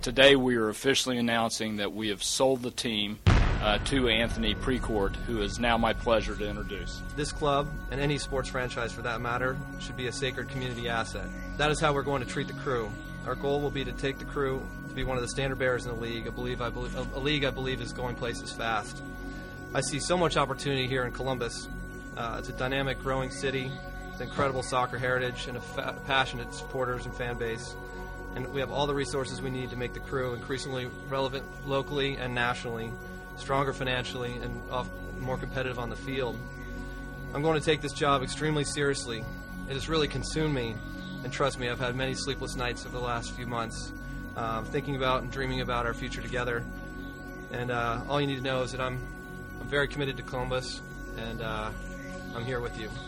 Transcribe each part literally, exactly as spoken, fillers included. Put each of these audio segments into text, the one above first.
today we are officially announcing that we have sold the team uh, to Anthony Precourt, who is now my pleasure to introduce. This club, and any sports franchise for that matter, should be a sacred community asset. That is how we're going to treat the Crew. Our goal will be to take the Crew to be one of the standard bearers in the league. I believe, I believe, a league I believe is going places fast. I see so much opportunity here in Columbus. Uh, it's a dynamic, growing city with incredible soccer heritage and a fa- passionate supporters and fan base. And we have all the resources we need to make the Crew increasingly relevant locally and nationally, stronger financially, and off- more competitive on the field. I'm going to take this job extremely seriously. It has really consumed me, and trust me, I've had many sleepless nights over the last few months, uh, thinking about and dreaming about our future together. And uh, all you need to know is that I'm, I'm very committed to Columbus, and uh, I'm here with you.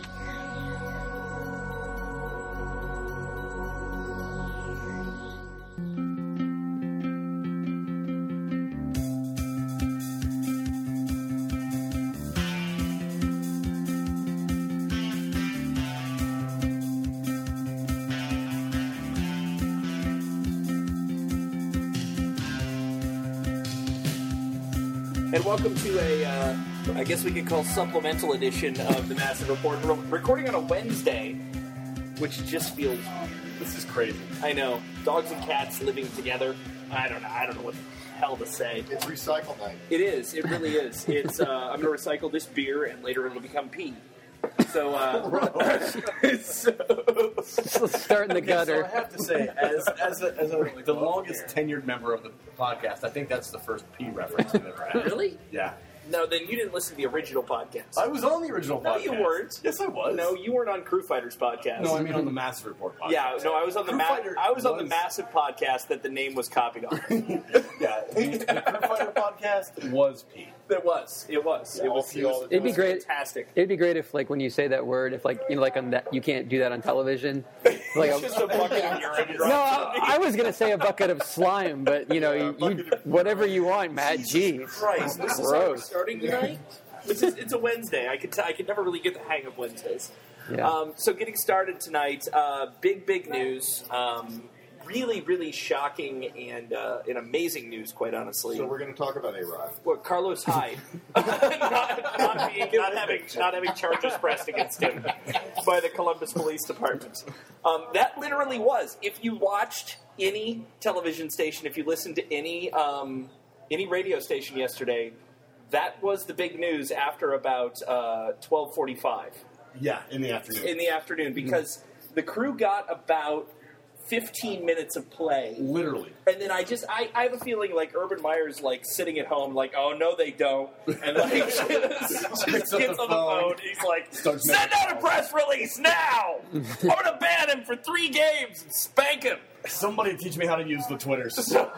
And welcome to a, uh, I guess we could call supplemental edition of the Massive Report. We're recording on a Wednesday, which just feels, this is crazy. I know, dogs and cats living together. I don't know. I don't know what the hell to say. It's recycle night. It is. It really is. It's. Uh, I'm going to recycle this beer, and later it'll become pee. So, uh, so, let's start in the gutter. So I have to say, as as, a, as a, the longest tenured member of the podcast, I think that's the first P reference we've ever had. Really? Yeah. No, then you didn't listen to the original podcast. I was on the original no, podcast. No, you weren't. Yes, I was. No, you weren't on Crew Fighters podcast. No, I mean on the Massive Report podcast. Yeah, no, I was on the ma- I was on the Massive podcast that the name was copied on. Yeah, the, the Crew Fighter podcast was P. It was. It was. Yeah, it was. It was, it'd it be was great. Fantastic. It'd be great if, like, when you say that word, if, like, you know, like on that, you can't do that on television. Like it's a, just a bucket of urine. No, I, I was gonna say a bucket of slime, but you know, you, you, whatever you want, Matt. Jeez, Christ, this is how we're starting tonight. This is, it's a Wednesday. I could t- I could never really get the hang of Wednesdays. Yeah. Um, so getting started tonight, uh, big big news. Um, really really shocking and uh, and amazing news, quite honestly. So we're going to talk about A-Rod. What, Carlos Hyde not, not, being, not having not having charges pressed against him by the Columbus Police Department. Um, that literally was. If you watched any television station, if you listened to any um, any radio station yesterday, that was the big news after about uh, twelve forty-five. Yeah, in the afternoon. In the afternoon, because the Crew got about fifteen minutes of play. Literally. And then I just, I, I have a feeling like Urban Meyer's like sitting at home like, oh, no, they don't. And like, just, just gets on the phone. He's like, send out a press release now! I'm going to ban him for three games and spank him. Somebody teach me how to use the Twitters.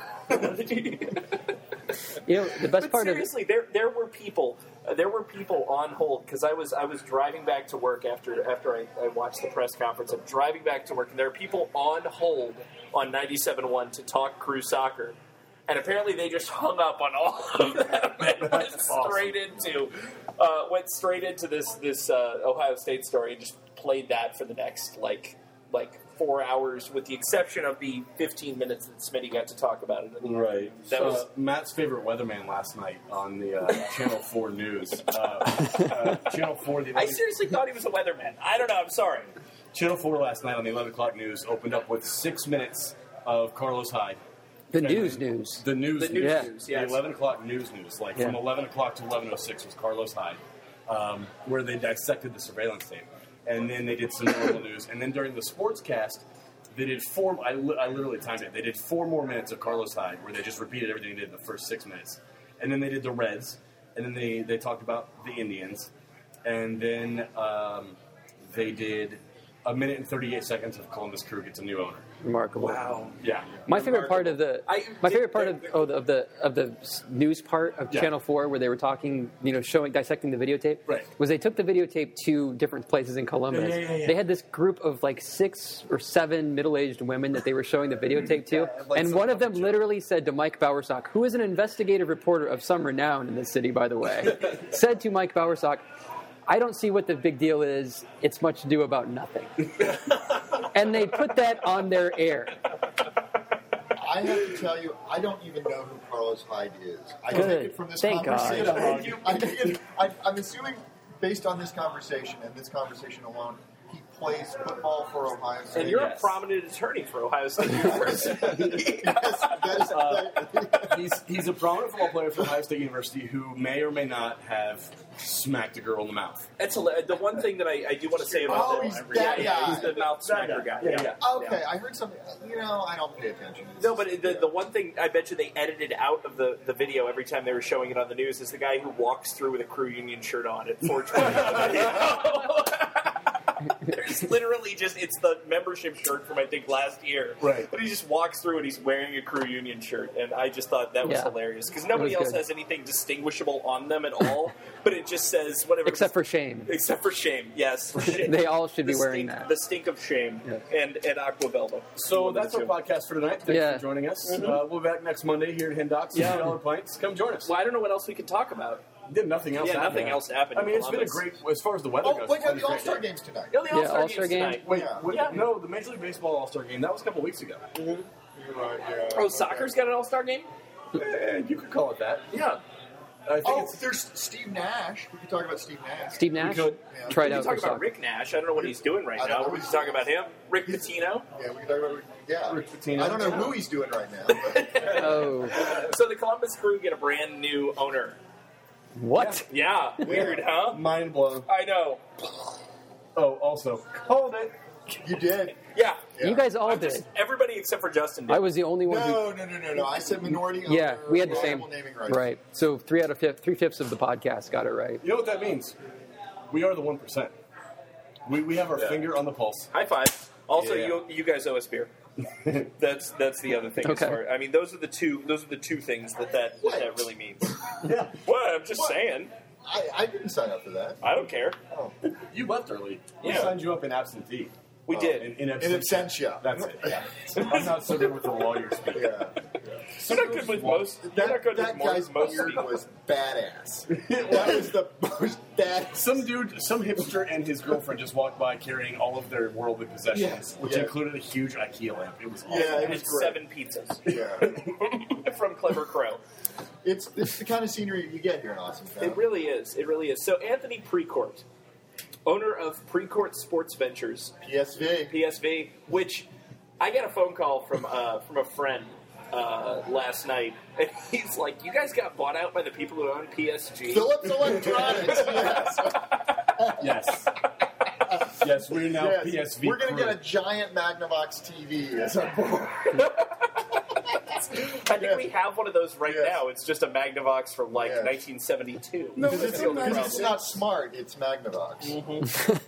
You know, the best but part seriously, of it, there there were people, uh, there were people on hold because I was I was driving back to work after after I, I watched the press conference. I'm driving back to work, and there are people on hold on ninety-seven point one to talk Crew soccer, and apparently they just hung up on all of them and went straight into uh, went straight into this this uh, Ohio State story and just played that for the next like like. four hours, with the exception of the fifteen minutes that Smitty got to talk about it. Right. That uh, was Matt's favorite weatherman last night on the uh, Channel four News. Uh, uh, Channel four. The I seriously thought he was a weatherman. I don't know. I'm sorry. Channel four last night on the eleven o'clock news opened up with six minutes of Carlos Hyde. the And news news. The news The news. news Yeah. news, yes. The eleven o'clock news news. Like Yeah. from eleven o'clock to eleven oh six was Carlos Hyde, um, where they dissected the surveillance tape. And then they did some normal news. And then during the sportscast, they did four. I, li- I literally timed it. They did four more minutes of Carlos Hyde, where they just repeated everything they did in the first six minutes. And then they did the Reds, and then they, they talked about the Indians, and then um, they did a minute and thirty-eight seconds of Columbus Crew gets a new owner. Remarkable. Wow. Yeah. My favorite part of the I- my did- favorite part of, oh, the, of the of the news part of Yeah. Channel four, where they were talking, you know, showing dissecting the videotape, Right. was they took the videotape to different places in Columbus. Yeah, yeah, yeah, yeah. They had this group of like six or seven middle-aged women that they were showing the videotape to, like and some one of them joke. literally said to Mike Bowersock, who is an investigative reporter of some renown in this city, by the way, said to Mike Bowersock, I don't see what the big deal is. It's much ado about nothing. And they put that on their air. I have to tell you, I don't even know who Carlos Hyde is. I Good. take it from this Thank God. conversation. I take it, I, I'm assuming, based on this conversation and this conversation alone, he plays football for Ohio State. And you're Yes. a prominent attorney for Ohio State University. Yes, that is, that, He's he's a prominent football player from Ohio State University who may or may not have smacked a girl in the mouth. That's hilarious. The one thing that I, I do want to say about Oh, that. he's yeah, that yeah, guy. he's the mouth smacker guy. Yeah, yeah. okay, I heard something. You know, I don't pay attention. No, but the, the one thing I bet you they edited out of the, the video every time they were showing it on the news is the guy who walks through with a Crew Union shirt on at four twenty. There's literally just, it's the membership shirt from, I think, last year. Right. But he just walks through and he's wearing a Crew Union shirt. And I just thought that was Yeah. hilarious. Because nobody It was else good. has anything distinguishable on them at all. But it just says whatever. Except for shame. Except for shame, yes. Shame. They all should be The wearing stink, that. The stink of shame Yeah. and, and Aquavelva. So One of that's the our two. podcast for tonight. Thanks Yeah. for joining us. Uh, we'll be back next Monday here at Hindocks. Yeah. two dollar pints. Come join us. Well, I don't know what else we can talk about. Did nothing else Yeah, happen. nothing else happened I in mean, it's been a Columbus. great, as far as the weather Oh, goes. wait, it's no, been the a great All-Star day. game's tonight. No, the Yeah, All-Star All-Star game's game. tonight. Wait, Yeah. wait, Yeah. no, the Major League Baseball All-Star game, that was a couple weeks ago. You're right, yeah. Oh, soccer's got an All-Star game? Eh, you could call it that. Yeah. I think Oh, it's there's Steve Nash. We could talk about Steve Nash. Steve Nash could. Yeah. tried We can out talk for about soccer. Rick Nash. I don't know what he's doing right I don't now. know We what can he's talk doing. about him. Rick Pitino. Yeah, we can talk about yeah. Rick Pitino. I don't know who he's doing right now. But Oh, So the Columbus Crew get a brand new owner. what? Yeah. Weird, huh? Mind blown. I know. Oh, also, called it. you did. Yeah. Yeah. You guys all I'm did. just, everybody except for Justin did. I was the only one who. No, no, no, no, no. I said minority. Yeah, owner, we had the same. reliable naming rights. Right. So three out of fifth, three fifths of the podcast got it right. You know what that means? We are the one percent. We we have our Yeah. finger on the pulse. High five. Also, Yeah. you you guys owe us beer. That's that's the other thing. Okay. As far, I mean, those are the two those are the two things that that, that, that really means. Yeah. What? I'm just What? saying. I, I didn't sign up for that. I don't care. Oh. You left early. We Yeah. signed you up in absentee. We Oh, did. In, in In absentia. absentia. That's it. Yeah. I'm not so good with the lawyer speak. Yeah. You're not good with most. You're That, not good that with guy's most. beard people. was badass. That was the most badass. Some dude, some hipster and his girlfriend just walked by carrying all of their worldly possessions, Yes, which yeah. included a huge IKEA lamp. It was awesome. Yeah, it And was great. seven pizzas Yeah. from Clever Crow. It's it's the kind of scenery you get here in Austin. It really is. It really is. So Anthony Precourt, owner of Precourt Sports Ventures, P S V. P S V, which I got a phone call from uh, from a friend uh, last night, and he's like, "You guys got bought out by the people who own P S G." Phillips Electronics. Yes. Yes. Yes, we're now Yes. P S V. We're going to crew. get a giant Magnavox T V as our board. I think we have one of those right Yes. now. It's just a Magnavox from like Yes. nineteen seventy-two. No, That's it's, the only because problem. it's not smart. It's Magnavox.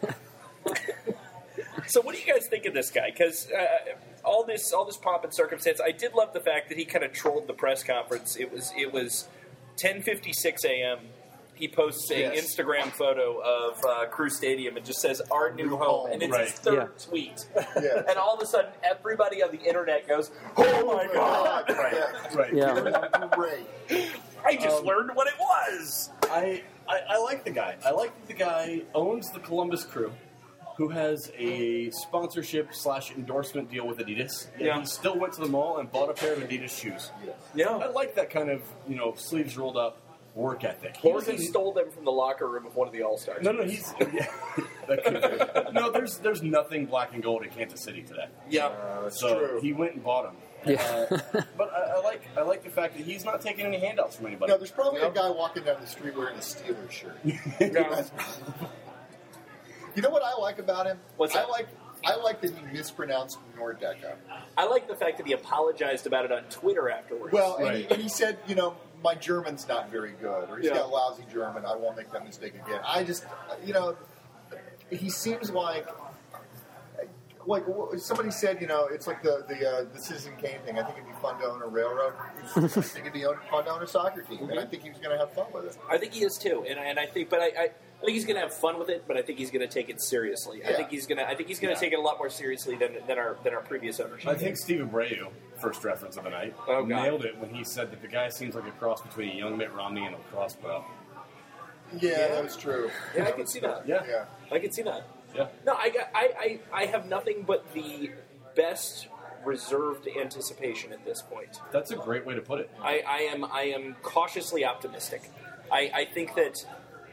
So, what do you guys think of this guy? Because uh, all this, all this pomp and circumstance, I did love the fact that he kind of trolled the press conference. It was, it was ten fifty-six a.m. He posts a Yes. Instagram photo of uh, Crew Stadium and just says "Our new home," and it's Right. his third Yeah. tweet. Yeah. And all of a sudden, everybody on the internet goes, "Oh my god!" Right. Yeah. Right. Yeah. It was great. I just Um, learned what it was. I, I I like the guy. I like that the guy owns the Columbus Crew, who has a sponsorship slash endorsement deal with Adidas. And Yeah. he still went to the mall and bought a pair of Adidas shoes. Yes. I like that kind of, you know, sleeves rolled up work ethic. Or was he in- stole them from the locker room of one of the All Stars. No, no, he's yeah, that could be. No, there's there's nothing black and gold in Kansas City today. Yeah. Uh, that's So true. he went and bought them. Yeah. Uh, but I, I like I like the fact that he's not taking any handouts from anybody. No, there's probably Yeah. a guy walking down the street wearing a Steelers shirt. Yeah. You know what I like about him? What's I that? like I like that he mispronounced Nordecke. I like the fact that he apologized about it on Twitter afterwards. Well, and, he, Right. and he said, you know, my German's not very good, or he's Yeah. got lousy German. I won't make that mistake again. I just, you know, he seems like, like somebody said, you know, it's like the the uh, the Citizen Kane thing. I think it'd be fun to own a railroad. I think it'd be fun to own a soccer team, and I think he was going to have fun with it. I think he is too, and and I think, but I, I, I think he's going to have fun with it. But I think he's going to take it seriously. I Yeah. think he's going to, I think he's going to Yeah. take it a lot more seriously than than our than our previous ownership. I think Steve Abreu, first reference of the night, Oh, God. nailed it when he said that the guy seems like a cross between a young Mitt Romney and a lacrosse pro. Yeah, that was true. Yeah, I can see that. Yeah, Yeah. I can see that. yeah. No, I got, I, I, I have nothing but the best reserved anticipation at this point. That's a great way to put it. I, I am I am cautiously optimistic. I, I think that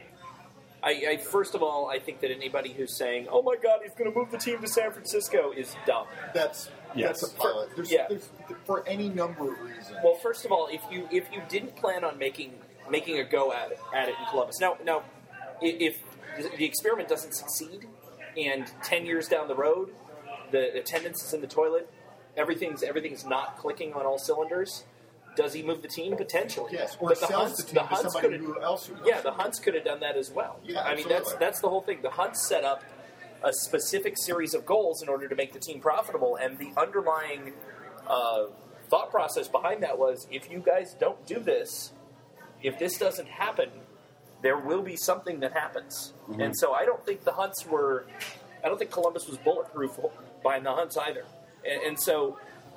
I, I first of all I think that anybody who's saying, "Oh my God, he's going to move the team to San Francisco," is dumb. That's Yes. that's a pilot. There's, Yeah. there's, for any number of reasons. Well, first of all, if you if you didn't plan on making making a go at it, at it in Columbus, now now i- if the experiment doesn't succeed, and ten years down the road, the attendance is in the toilet, everything's everything's not clicking on all cylinders. Does he move the team? Potentially. Yes, or But the sells Hunts, the team the to Hunts somebody could've- who else who Yeah, the Hunts could have done that as well. Yeah, I mean, that's absolutely. that's the whole thing. The Hunts set up a specific series of goals in order to make the team profitable, and the underlying uh, thought process behind that was: if you guys don't do this, if this doesn't happen, there will be something that happens. Mm-hmm. And so, I don't think the Hunts were. I don't think Columbus was bulletproof behind the Hunts either. And, and so,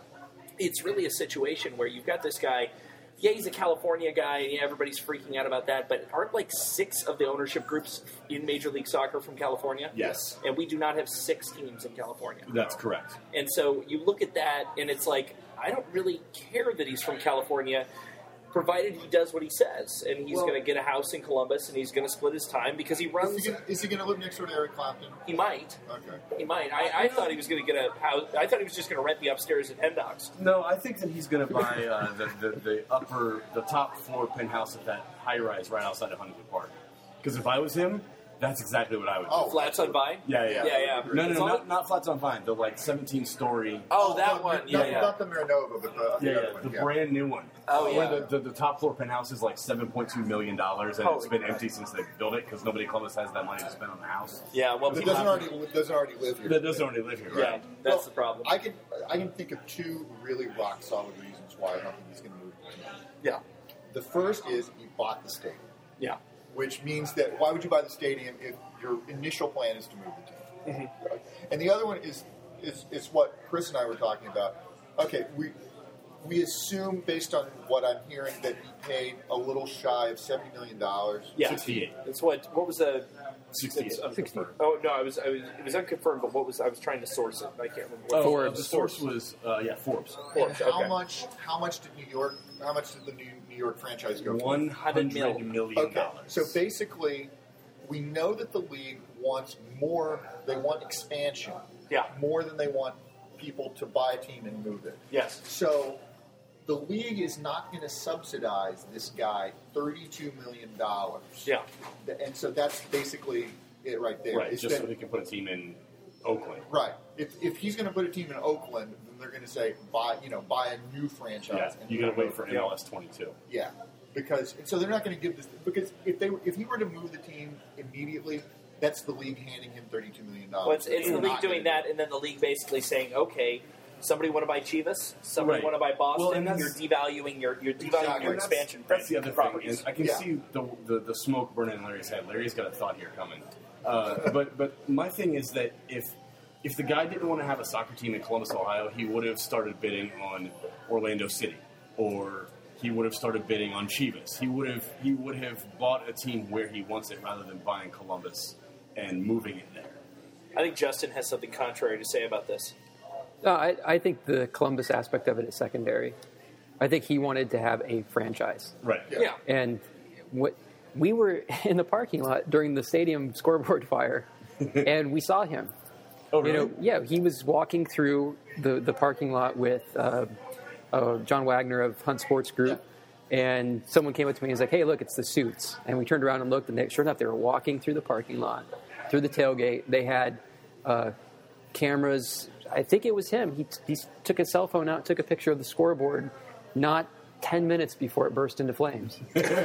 it's really a situation where you've got this guy. Yeah, he's a California guy, and yeah, everybody's freaking out about that. But aren't like six of the ownership groups in Major League Soccer from California? Yes. And we do not have six teams in California. That's correct. And so you look at that, and it's like, I don't really care that he's from California, provided he does what he says. And he's Well- going to get a house in Columbus, and he's going to split his time because he Is runs. he gonna- is he going to live next door to Eric Clapton? He might. Okay. He might. I, I thought he was going to get a house. I thought he was just going to rent the upstairs at Hen Dogs. No, I think that he's going to buy uh, the, the, the upper, the top floor penthouse at that high rise right outside of Huntington Park. Because if I was him, that's exactly what I would do. Oh, Flats on Vine? yeah, yeah, Yeah, yeah. No, no, As no, long- not, not Flats on Vine. The like seventeen story. Oh, that no, one. Not, Yeah, yeah. not the Marinova, but the, Yeah, the yeah, other one. the yeah. brand new one. Oh, yeah. Where the, the, the top floor penthouse is like seven point two million dollars, and it's Holy been crap. empty since they built it because nobody in Columbus has that money to spend on the house. Yeah, well, That people doesn't have- already li- doesn't already live here. That doesn't already live here, Yeah, right? that's Well, the problem. I can I can think of two really rock solid reasons why I don't think he's going to move. the team. Yeah. The first is he bought the stadium, Yeah. which means that why would you buy the stadium if your initial plan is to move the team? Mm-hmm. And the other one is, is is what Chris and I were talking about. Okay, we we assume based on what I'm hearing that he paid a little shy of seventy million dollars. Yeah. sixty-eight. It's what? What was the? sixty-eight. It's unconfirmed. Oh no, I was, I was. It was unconfirmed. But what was? I was trying to source it. I can't remember. What Oh, Forbes. uh, the source was, uh, yeah, Forbes. And Forbes, how okay. much how much did New York how much did the New, New York franchise go for? One hundred mil. million Okay, dollars. so basically, we know that the league wants more. They want expansion. Yeah. More than they want people to buy a team and move it. Yes. So, the league is not going to subsidize this guy thirty-two million dollars. Yeah. And so that's basically it right there. Right, It's just been- so he can put a team in Oakland. right. If, if he's going to put a team in Oakland, then they're going to say buy you know buy a new franchise. Yeah, and you got to wait for M L S twenty-two. Yeah, because so they're not going to give this because if they if he were to move the team immediately, that's the league handing him thirty-two million dollars. Well, it's, it's the league doing that, and then the league basically saying, okay, somebody want to buy Chivas, somebody Right. want to buy Boston. Well, and you're that's- devaluing your you're devaluing Exactly. your And that's- expansion. That's the other thing. properties. Is I can Yeah. see the, the the smoke burning in Larry's head. Larry's got a thought here coming. Uh, but but my thing is that if if the guy didn't want to have a soccer team in Columbus, Ohio, he would have started bidding on Orlando City, or he would have started bidding on Chivas. He would have he would have bought a team where he wants it rather than buying Columbus and moving it there. I think Justin has something contrary to say about this. No, I, I think the Columbus aspect of it is secondary. I think he wanted to have a franchise. Right. Yeah. And what we were in the parking lot during the stadium scoreboard fire, and we saw him. Oh, You really? know, yeah, he was walking through the, the parking lot with uh, uh, John Wagner of Hunt Sports Group, and someone came up to me and was like, "Hey, look, it's the Suits." And we turned around and looked, and they, sure enough, they were walking through the parking lot, through the tailgate. They had uh, cameras. I think it was him. He, he took his cell phone out, took a picture of the scoreboard, not ten minutes before it burst into flames.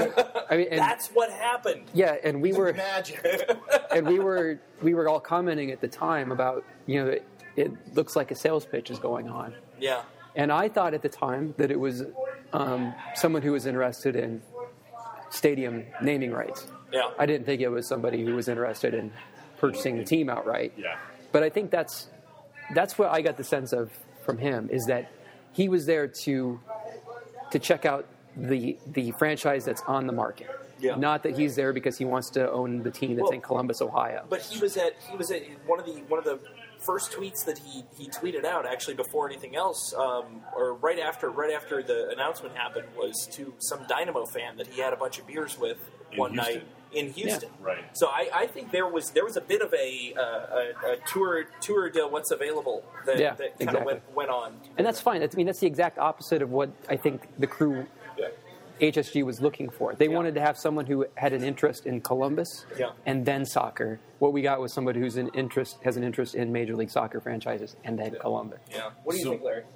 I mean, and, That's what happened. yeah, and we were magic. and we were we were all commenting at the time about, you know, it, it looks like a sales pitch is going on, Yeah. and I thought at the time that it was um, someone who was interested in stadium naming rights. Yeah. I didn't think it was somebody who was interested in purchasing the team outright. Yeah. But I think that's that's what I got the sense of from him, is that he was there to to check out the the franchise that's on the market. Yeah. Not that he's there because he wants to own the team that's Well, in Columbus, Ohio. But he was at he was at one of the one of the first tweets that he, he tweeted out, actually before anything else, um, or right after right after the announcement happened, was to some Dynamo fan that he had a bunch of beers with In one Houston. night in Houston. Yeah. Right. So I, I think there was there was a bit of a uh, a, a tour tour de what's available that, Yeah, that kind exactly. of went, went on. And that's fine. That's, I mean, that's the exact opposite of what I think the crew Yeah. H S G was looking for. They Yeah. wanted to have someone who had an interest in Columbus Yeah. and then soccer. What we got was somebody who's an interest has an interest in Major League Soccer franchises and then Columbus. Yeah. What do you So- think, Larry?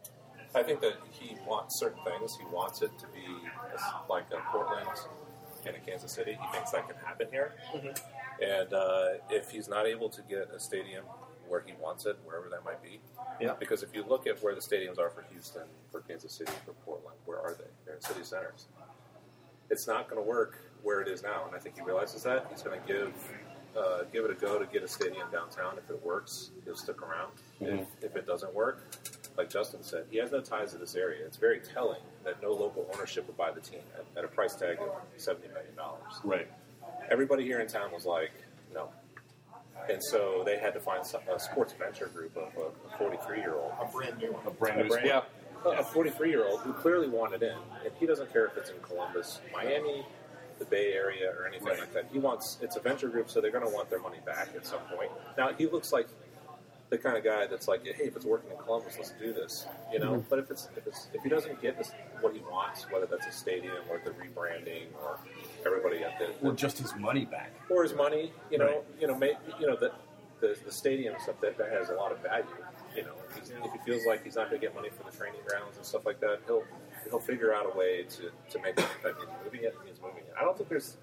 I think that he wants certain things. He wants it to be like a Portland and a Kansas City. He thinks that can happen here. Mm-hmm. And uh, if he's not able to get a stadium where he wants it, wherever that might be, Yeah. because if you look at where the stadiums are for Houston, for Kansas City, for Portland, where are they? They're in city centers. It's not going to work where it is now, and I think he realizes that. He's going to give uh, give it a go to get a stadium downtown. If it works, he'll stick around. Mhm. If, if it doesn't work, like Justin said, he has no ties to this area. It's very telling that no local ownership would buy the team at, at a price tag of seventy million dollars. Right. Everybody here in town was like, no. And so they had to find some, a sports venture group of a forty-three-year-old. A brand new one. A brand A new brand- sport. yeah, a forty-three-year-old who clearly wanted in, and he doesn't care if it's in Columbus, Miami, the Bay Area, or anything Right. like that. He wants it's a venture group, so they're going to want their money back at some point. Now he looks like the kind of guy that's like, hey, if it's working in Columbus, let's do this, you know. But if it's if it's if he doesn't get this, what he wants, whether that's a stadium or the rebranding or everybody at the Or just his money back. or his money, you know, Right. you know, may, you know that the the stadium stuff that, that has a lot of value. You know, if, he's, if he feels like he's not going to get money for the training grounds and stuff like that, he'll he'll figure out a way to, to make it. If he's moving it, he's moving it. I don't think there's.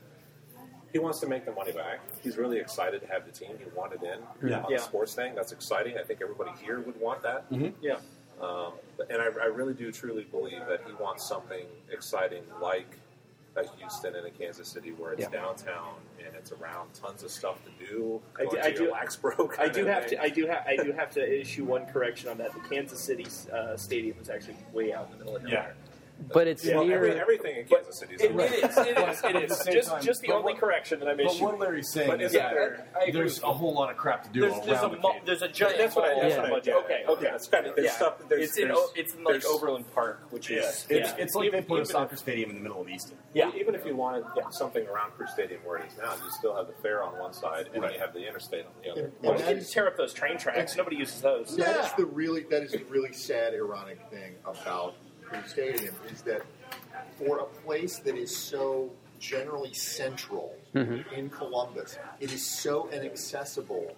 He wants to make the money back. He's really excited to have the team. He wanted in Yeah. on Yeah. the sports thing. That's exciting. I think everybody here would want that. Yeah. Um, but- and I, I really do truly believe that he wants something exciting like a Houston and a Kansas City where it's Yeah. downtown and it's around tons of stuff to do. I Go do- to I your do- Laxboro I kind do of have thing. to. I do have. I do have to issue one correction on that. The Kansas City uh, stadium is actually way out in the middle of Yeah. nowhere. But it's Well, near. every, everything in Kansas City is It, right. it is. It is. It At the is. same Just, time, just the but only what- correction that I'm But issuing. what Larry's saying But is isn't Yeah, that I- I agree there's with a whole lot of crap to do There's, around there's a the mo- cave. there's a giant. That's what I. mall That's Yeah. what I meant. Yeah, okay, okay. Yeah, it's kind of, there's Yeah. stuff. There's, It's in. there's, O- It's in like there's- Overland Park, which Yeah. is. It's, yeah. it's like Even- they put a even soccer if- stadium in the middle of Easton. Yeah. Even if you wanted something around Crew Stadium where it is now, you still have the fair on one side and Right. you have the interstate on the other. And- Well, and we that can is- tear up those train tracks. Nobody uses those. That is the really that is the really sad, ironic thing about Crew Stadium is that for a place that is so generally central in Columbus, it is so inaccessible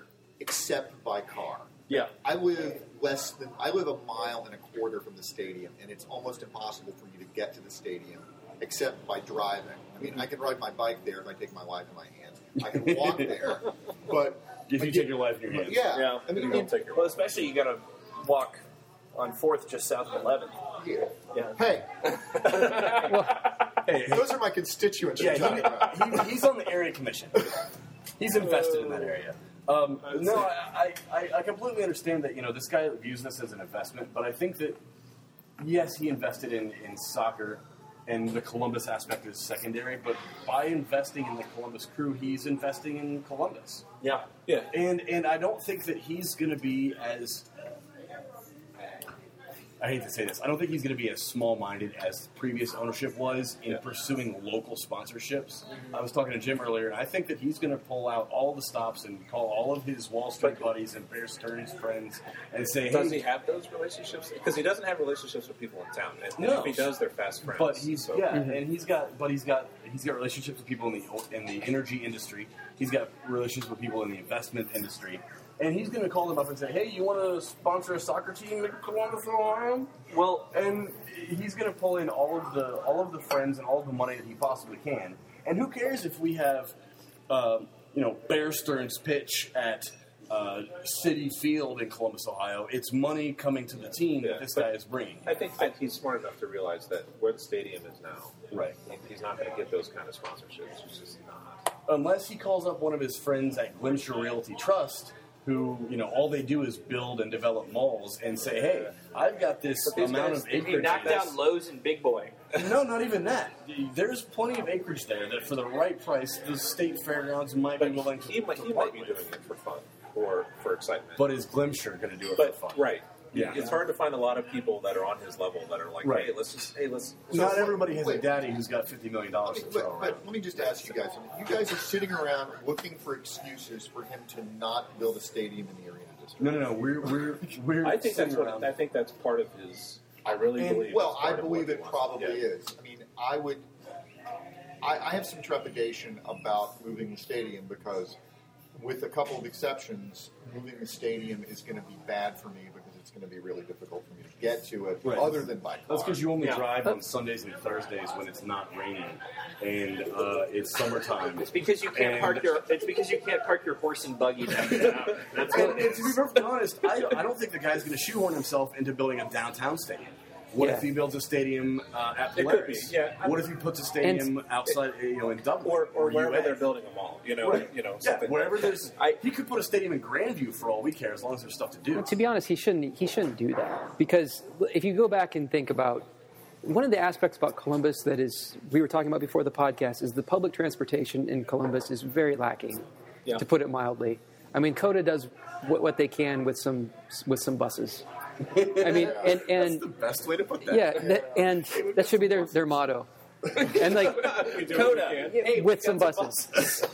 except by car. Yeah. I live less than I live a mile and a quarter from the stadium, and it's almost impossible for me to get to the stadium except by driving. I mean, I can ride my bike there if I take my life in my hands. I can walk there, but If I you get- take your life in your but hands. yeah, Yeah. I mean, You don't it- take your Well, especially you got to walk on Fourth, just south of Eleventh. yeah. Yeah. Hey, Hey, those are my constituents. yeah, you're talking about. he, he, he's on the area commission. He's invested in that area. Um, no, I, I, I completely understand that. You know, this guy views this as an investment, but I think that yes, he invested in, in soccer, and the Columbus aspect is secondary. But by investing in the Columbus Crew, he's investing in Columbus, Yeah. Yeah. and and I don't think that he's going to be as I hate to say this. I don't think he's going to be as small-minded as previous ownership was in Yeah. pursuing local sponsorships. I was talking to Jim earlier, and I think that he's going to pull out all the stops and call all of his Wall Street buddies and Bear Stearns friends and say, Does "Hey." he have those relationships? Because he doesn't have relationships with people in town. And, and No. if he does, they're fast friends. But he's So- yeah, and he's got but he's got he's got relationships with people in the in the energy industry. He's got relationships with people in the investment industry, and he's going to call them up and say, "Hey, you want to sponsor a soccer team in Columbus, Ohio?" Well, And he's going to pull in all of the all of the friends and all of the money that he possibly can. And who cares if we have, uh, you know, Bear Stearns pitch at uh, City Field in Columbus, Ohio? It's money coming to the team Yeah, that this but guy is bringing. I think that he's smart enough to realize that where the stadium is now, Right. he- he's not going to get those kind of sponsorships. It's just not. Unless he calls up one of his friends at Glimsher Realty Trust, who, you know, all they do is build and develop malls, and say, "Hey, I've got this But these amount guys- of they he acreage." knocked down Lowe's and Big Boy. No, not even that. There's plenty of acreage there that, for the right price, the state fairgrounds might be willing to. He, might- to he part might be with. doing it for fun. or for excitement. But is Glimcher going to do it But for fun? right, Yeah. it's hard to find a lot of people that are on his level that are like, Right. hey, let's just, hey, let's. Not So, everybody has wait. a daddy who's got fifty million dollars to But, throw but around. let me just ask you guys: you guys are sitting around looking for excuses for him to not build a stadium in the arena district. No, no, no. We're we're we're. I think that's sitting what around. I think that's part of his. I really And- believe. Well, it's I part of believe what he it wants. probably Yeah. is. I mean, I would. I, I have some trepidation about moving the stadium because, with a couple of exceptions, moving the stadium is going to be bad for me because it's going to be really difficult for me to get to it, Right. other than by car. That's because you only Yeah. drive on Sundays and Thursdays when it's not raining and uh, it's summertime. It's because you can't And- park your. It's because you can't park your horse and buggy downtown. That's what And, it and to be is. perfectly honest, I don't, I don't think the guy's going to shoehorn himself into building a downtown stadium. What Yeah. if he builds a stadium uh, at It could be, Polaris? yeah. What if he puts a stadium outside, you know, in Dublin Or, or wherever U A? they're building a mall, you know, Right. you know, Yeah, something. wherever there's. I- he could put a stadium in Grandview for all we care, as long as there's stuff to do. To be honest, he shouldn't. He shouldn't do that because if you go back and think about one of the aspects about Columbus that is we were talking about before the podcast is the public transportation in Columbus is very lacking, Yeah. to put it mildly. I mean, COTA does what, what they can with some with some buses. I mean, and and the best way to put that. yeah, that, and that should be their their motto. And like We do what we can. Hey, with we some got buses.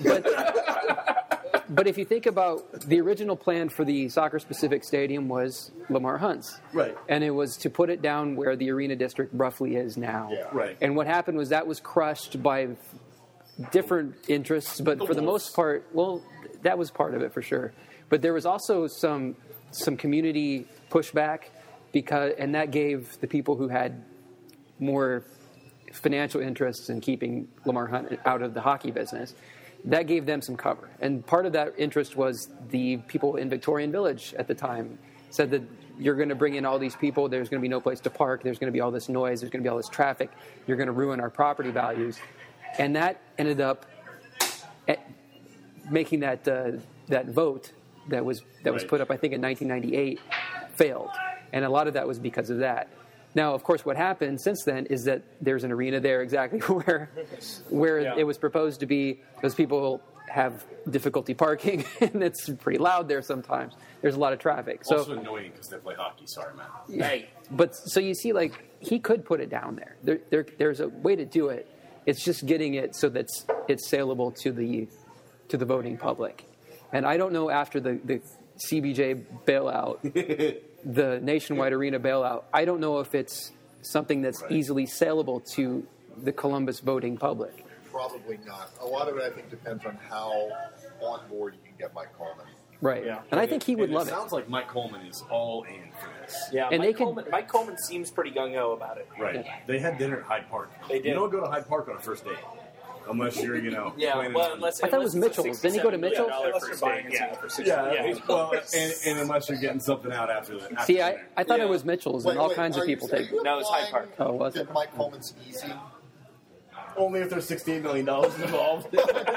but, but if you think about the original plan for the soccer-specific stadium was Lamar Hunt's. Right. And it was to put it down where the arena district roughly is now. Yeah. Right. And what happened was that was crushed by different interests, but for the most part, well, that was part of it for sure. But there was also some some community pushback because, and that gave the people who had more financial interests in keeping Lamar Hunt out of the hockey business, that gave them some cover. And part of that interest was the people in Victorian Village at the time said that you're going to bring in all these people, there's going to be no place to park, there's going to be all this noise, there's going to be all this traffic, you're going to ruin our property values. And that ended up at making that uh, that vote that was that was Right. put up, I think, in nineteen ninety-eight, failed. And a lot of that was because of that. Now, of course, what happened since then is that there's an arena there exactly where where Yeah. it was proposed to be. Those people have difficulty parking, and it's pretty loud there sometimes. There's a lot of traffic. So, Also annoying because they play hockey. Sorry, man. Hey, but so you see, like he could put it down there. There, there. There's a way to do it. It's just getting it so that it's, it's saleable to the to the voting public. And I don't know after the, the C B J bailout, the Nationwide Arena bailout, I don't know if it's something that's Right. easily saleable to the Columbus voting public. Probably not. A lot of it, I think, depends on how on board you can get Mike Coleman. Right. Yeah. And I think he would And love it. it. Sounds like Mike Coleman is all in for this. yeah, And Mike they could- Coleman, Mike Coleman seems pretty gung ho about it. Right. They had dinner at Hyde Park. They did. You don't go to Hyde Park on a first date. Unless you're, you know, Yeah, planning well, on- unless I thought it was unless it's a Mitchell's. Didn't he go to sixty-seven million Mitchell's? dollar Unless you're first buying date, it yeah. for six Yeah, Yeah. well, and, and unless you're getting something out after the. After See, I, dinner. I thought Yeah. it was Mitchell's, and Wait, all wait, kinds are of you- people are take you it. No, it's Hyde implying Park. Oh, was it? that Mike Coleman's easy? Only if there's sixteen million dollars involved.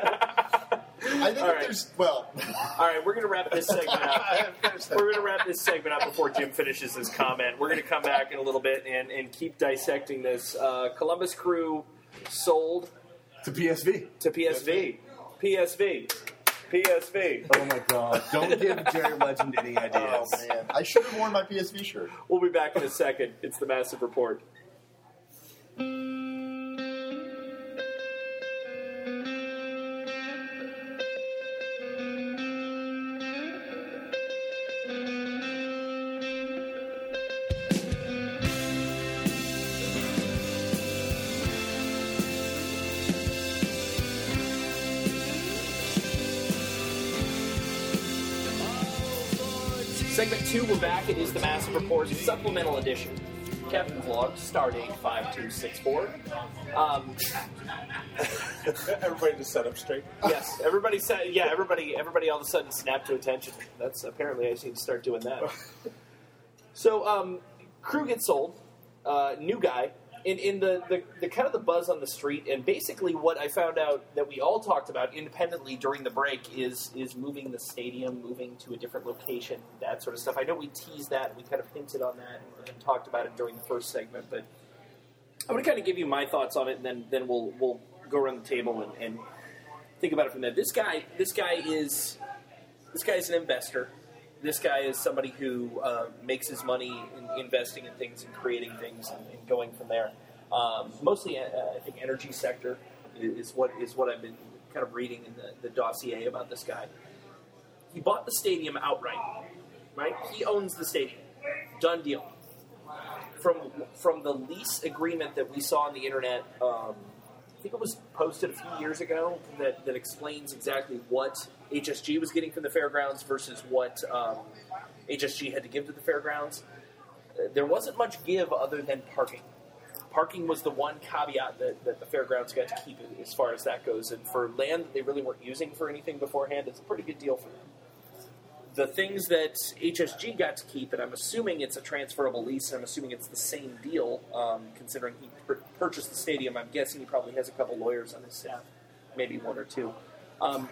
I think All if right. there's well, All right, we're going to wrap this segment up. We're going to wrap this segment up before Jim finishes his comment. We're going to come back in a little bit and, and keep dissecting this. Uh, Columbus Crew sold to P S V. to P S V. P S V. P S V. Oh my God! Don't give Jerry Legend any oh ideas. man, I should have worn my P S V shirt. We'll be back in a second. It's the Massive Report. Segment two, we're back. It is the Massive Report supplemental edition. Captain Vlog, stardate five two six four. Um, Everybody just set up straight. yes, everybody said, yeah, everybody, everybody all of a sudden snapped to attention. That's apparently I just need to start doing that. So, um, Crew gets sold. Uh, new guy. In, in the, the, the kind of the buzz on the street, and basically what I found out that we all talked about independently during the break is is moving the stadium, moving to a different location, that sort of stuff. I know we teased that, we kind of hinted on that, and, and talked about it during the first segment, but I'm going to kind of give you my thoughts on it, and then then we'll we'll go around the table and, and think about it from there. This guy, this guy is this guy's an investor. This guy is somebody who uh, makes his money in investing in things and creating things and, and going from there. Um, mostly, uh, I think, energy sector is what is what I've been kind of reading in the, the dossier about this guy. He bought the stadium outright, right? He owns the stadium. Done deal. From from the lease agreement that we saw on the internet, um, I think it was posted a few years ago, that, that explains exactly what H S G was getting from the fairgrounds versus what um, H S G had to give to the fairgrounds. Uh, there wasn't much give other than parking. Parking was the one caveat that, that the fairgrounds got to keep as far as that goes. And for land that they really weren't using for anything beforehand, it's a pretty good deal for them. The things that H S G got to keep, and I'm assuming it's a transferable lease, and I'm assuming it's the same deal, um, considering he pur- purchased the stadium. I'm guessing he probably has a couple lawyers on his staff, maybe one or two. Um,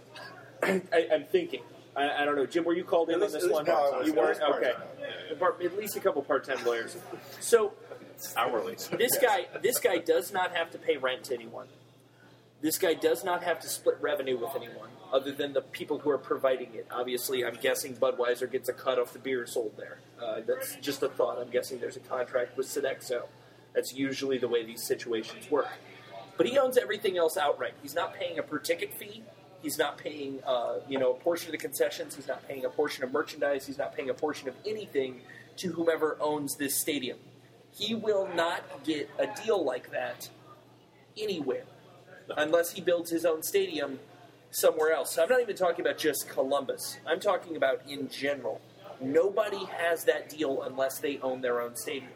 I, I'm thinking. I, I don't know. Jim, were you called in on this one? no, You weren't? Okay. Yeah. Part- At least a couple part-time lawyers. So Hourly. this guy, this guy does not have to pay rent to anyone. This guy does not have to split revenue with anyone other than the people who are providing it. Obviously, I'm guessing Budweiser gets a cut off the beer sold there. Uh, that's just a thought. I'm guessing there's a contract with Sodexo. That's usually the way these situations work. But he owns everything else outright. He's not paying a per ticket fee. He's not paying, uh, you know, a portion of the concessions. He's not paying a portion of merchandise. He's not paying a portion of anything to whomever owns this stadium. He will not get a deal like that anywhere unless he builds his own stadium somewhere else. So I'm not even talking about just Columbus. I'm talking about in general. Nobody has that deal unless they own their own stadium.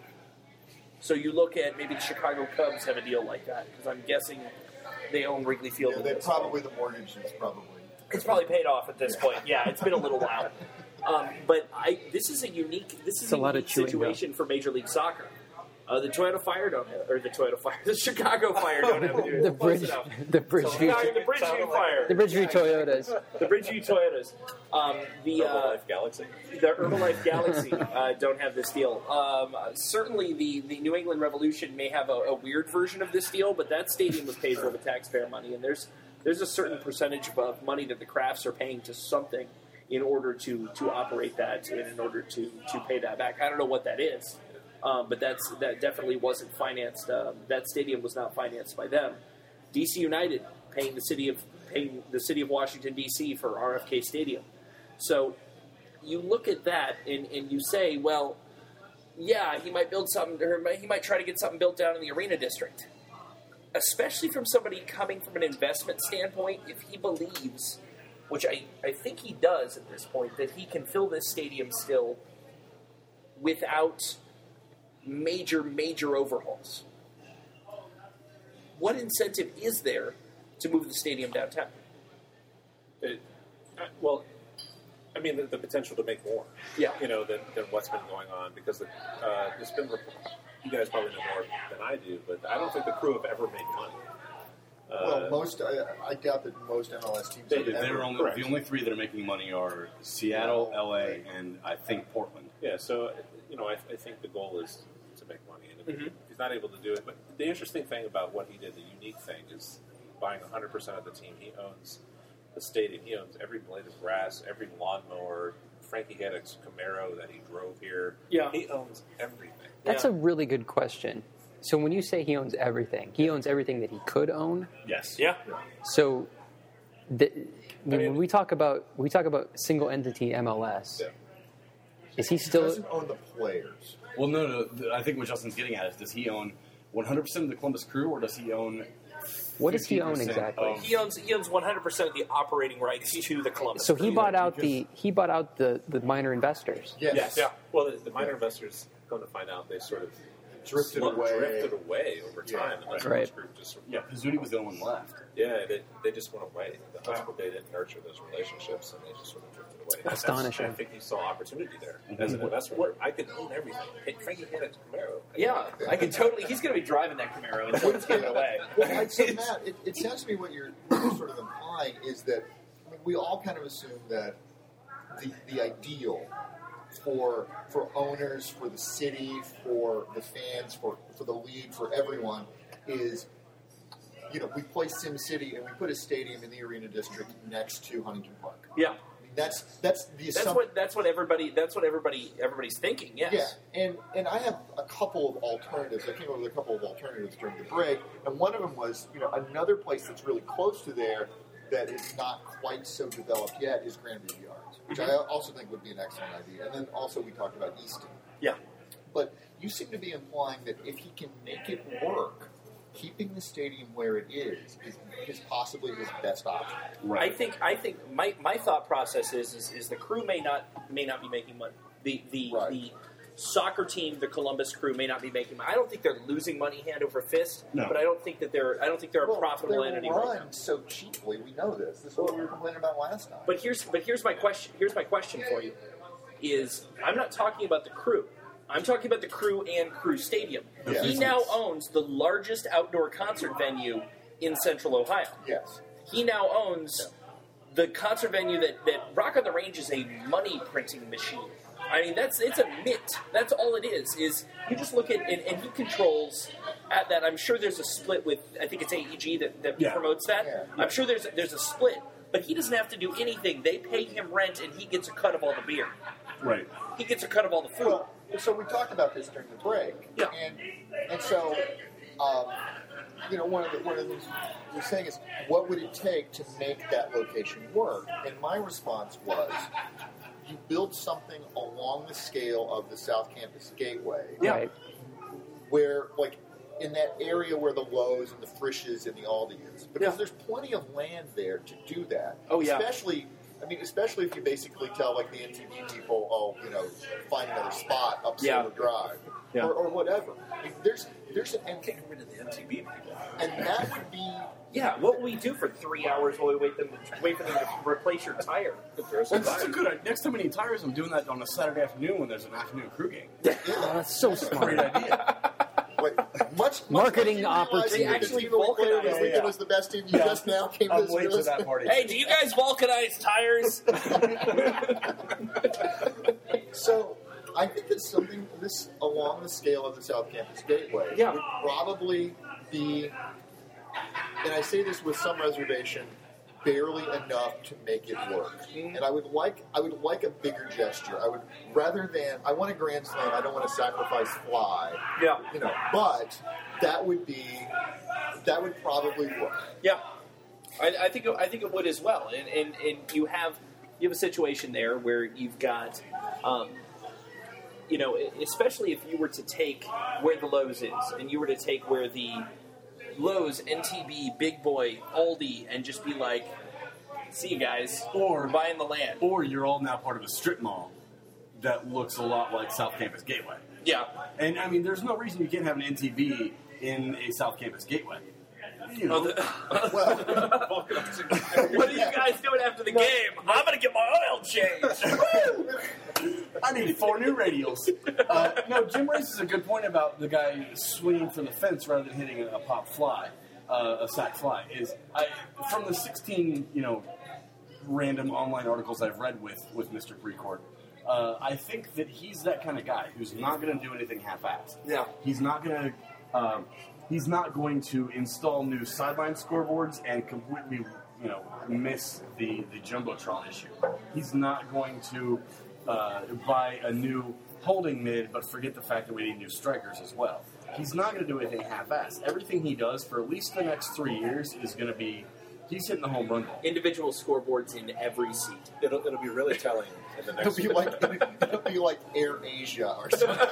So you look at maybe the Chicago Cubs have a deal like that, because I'm guessing they own Wrigley Field. Yeah, at they this probably point. the mortgage is probably. It's probably paid off at this point. Yeah, it's been a little while. Um, but I, this is a unique, this is It's a a lot of unique chewing situation for Major League Soccer. Uh, the Toyota Fire don't have, or the Toyota Fire, the Chicago Fire don't have to do it. The Close Bridge, enough. the Bridgeview, Chicago, the Bridgeview Fire, the Bridgeview Toyotas. the Bridgeview Toyotas, um, the uh, Herbalife Galaxy. the Herbalife Galaxy uh, don't have this deal. Um, uh, certainly, the, the New England Revolution may have a, a weird version of this deal, but that stadium was paid for with taxpayer money, and there's there's a certain percentage of money that the Crafts are paying to something in order to, to operate that and in order to, to pay that back. I don't know what that is, um, but that's that definitely wasn't financed. Um, that stadium was not financed by them. D C United paying the city of paying the city of Washington D C for R F K Stadium. So you look at that and, and you say, well, yeah, he might build something, or he might try to get something built down in the arena district. Especially from somebody coming from an investment standpoint, if he believes, which I, I think he does at this point, that he can fill this stadium still without major, major overhauls. What incentive is there to move the stadium downtown? It, uh, well, I mean, the, the potential to make more, Yeah. you know, than, than what's been going on, because the, uh, there's been, you guys probably know more than I do, but I don't think the Crew have ever made money. Uh, Well, most I, I doubt that most M L S teams. They have do. ever- They're only, Correct. the only three that are making money are Seattle, L A, and I think Portland. Yeah, so, you know, I, I think the goal is to make money. And if, Mhm. if he's not able to do it, but the interesting thing about what he did, the unique thing, is buying one hundred percent of the team. He owns the stadium. He owns every blade of grass, every lawnmower. Frankie had a Camaro that he drove here. Yeah. He owns everything. That's Yeah. a really good question. So when you say he owns everything, he owns everything that he could own. Yes. Yeah. So the, when mean- we talk about we talk about single entity M L S, Yeah. is he He still? doesn't own the players. Well, no, no. th- I think what Justin's getting at is, does he own one hundred percent of the Columbus Crew, or does he own? What does he own fifty percent exactly? of- He owns he owns one hundred percent of the operating rights to the Columbus. So he Crew. bought out the he bought out the, the minor investors. Yes. Yes. Yeah. Well, the, the minor investors, come to find out, they sort of Drifted slowed- away. drifted away over Yeah. time. And the Right. group just Yeah, Pizzuti was the only one left. Yeah, they, they just went away. The hospital, they didn't nurture those relationships, and they just sort of drifted away. And that's- Astonishing. I think he saw opportunity there as an investor. What, I could own everything. Hey, Frankie had a Camaro. Yeah, I can totally. He's going to be driving that Camaro until it's given away. Well, I, so Matt, it, it sounds to me what you're, what you're sort of implying is that I mean, we all kind of assume that the the ideal for for owners, for the city, for the fans, for for the league, for everyone is, you know, we play Sim City and we put a stadium in the arena district next to Huntington Park. Yeah, that's that's the That's assumption. what that's what everybody that's what everybody everybody's thinking. Yes. Yeah, and and I have a couple of alternatives. I came up with a couple of alternatives during the break, and one of them was, you know, another place that's really close to there that is not quite so developed yet is Granby Yards, which I also think would be an excellent idea. And then also we talked about Easton. Yeah. But you seem to be implying that if he can make it work, keeping the stadium where it is is, is possibly his best option. I think I think my, my thought process is, is is the Crew may not may not be making money. The the Right. the soccer team, the Columbus Crew, may not be making money. I don't think they're losing money hand over fist, No. but I don't think that they're I don't think they're a Well, profitable they entity run right now. so cheaply. We know this. This is what we were complaining about last time. But here's but here's my question. Here's my question for you: Is I'm not talking about the Crew. I'm talking about the Crew and Crew Stadium. Yeah. He now owns the largest outdoor concert venue in Central Ohio. yes. He now owns the concert venue that, that Rock on the Range is a money printing machine. I mean, that's it's a mint. That's all it is. Is you just look at and, and he controls at that. I'm sure there's a split with I think it's A E G that, that Yeah. promotes that. Yeah. I'm sure there's a, there's a split, but he doesn't have to do anything. They pay him rent, and he gets a cut of all the beer. Right. He gets a cut of all the food. Well, so we talked about this during the break. Yeah. And and so, um, you know, one of the one of the things we're saying is, what would it take to make that location work? And my response was, you build something along the scale of the South Campus Gateway, Right. where, like, in that area where the Lowe's and the Frisch's and the Aldi is, because Yeah. there's plenty of land there to do that. Oh, yeah. Especially, I mean, especially if you basically tell, like, the N T V people, oh, you know, find another spot up Yeah. Silver Drive, Yeah. or, or whatever. I mean, there's, there's, and, Get rid of the M T V people. and that would be, yeah, what will we do for three hours while we wait them to wait for them to replace your tire? Well, that's a good idea. Next time we need tires, I'm doing that on a Saturday afternoon when there's an afternoon crew game. Oh, that's so Great smart. idea. like, much, much Marketing like you realize opportunity. that the Actually team that we played vulcanized this it, weekend yeah. was the best team. You Yeah. just now came to I'm this late to realization. that party. Hey, do you guys vulcanize tires? So, I think that something this along the scale of the South Campus Gateway Yeah. would probably be, and I say this with some reservation, barely enough to make it work. Mm-hmm. And I would like, I would like a bigger gesture. I would rather than I want a grand slam. I don't want to sacrifice fly. Yeah. You know, but that would be, that would probably work. Yeah, I, I think I think it would as well. And, and and you have you have a situation there where you've got, um, you know, especially if you were to take where the Lowe's is, and you were to take where the Lowe's, N T B, Big Boy, Aldi, and just be like, see you guys, Or- we're buying the land. Or you're all now part of a strip mall that looks a lot like South Campus Gateway. Yeah, And, I mean, there's no reason you can't have an N T V in a South Campus Gateway. You know, Oh, the- what are you guys doing after the game? I'm gonna get my oil changed. I need four new radials. Uh, no, Jim raises a good point about the guy swinging for the fence rather than hitting a, a pop fly, uh, a sack fly. Is I from the sixteen, you know, random online articles I've read with with Mister Precourt, uh, I think that he's that kind of guy who's not going to do anything half-assed. Yeah. He's not going to. Um, he's not going to install new sideline scoreboards and completely, you know, miss the the jumbotron issue. He's not going to uh, buy a new holding mid, but forget the fact that we need new strikers as well. He's not going to do anything half-assed. Everything he does for at least the next three years is going to be. He's hitting the home run ball. Individual scoreboards in every seat. It'll, it'll be really telling in the It'll next. be like it'll be like Air Asia or something.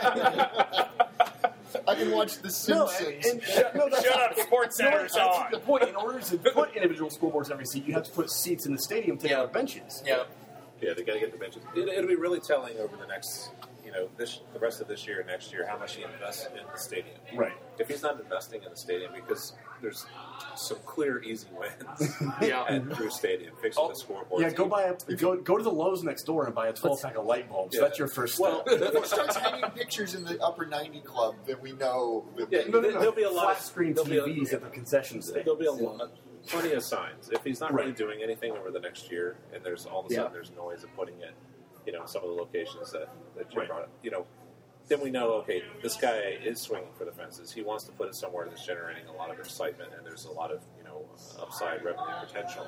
I can watch The Simpsons. and, and, no, that's Shut not- up, Sports no, Center's that's on. the point. In order to put individual scoreboards in every seat, you have to put seats in the stadium, take Yeah. out benches. Yeah. Yeah, they got to get the benches. It, it'll be really telling over the next, you know, this the rest of this year and next year how much he invests in the stadium. Right. If he's not investing in the stadium, because there's some clear, easy wins Yeah. at Drew Stadium, fixing Oh, the scoreboard. Yeah, go buy a go go to the Lowe's next door and buy a twelve pack of light bulbs. Yeah. That's your first step. Well, If he starts hanging pictures in the upper ninety club, then we know that Yeah, they- no, no, no. There'll be a lot flat of- screen there'll T be a- Vs at the concession stand. There'll be a lot, plenty of signs. If he's not really Right. doing anything over the next year, and there's all of a Yeah. sudden there's noise of putting it, you know, some of the locations that that Jim Right. brought up, you know, then we know, okay, this guy is swinging for the fences. He wants to put it somewhere that's generating a lot of excitement, and there's a lot of, you know, upside revenue potential.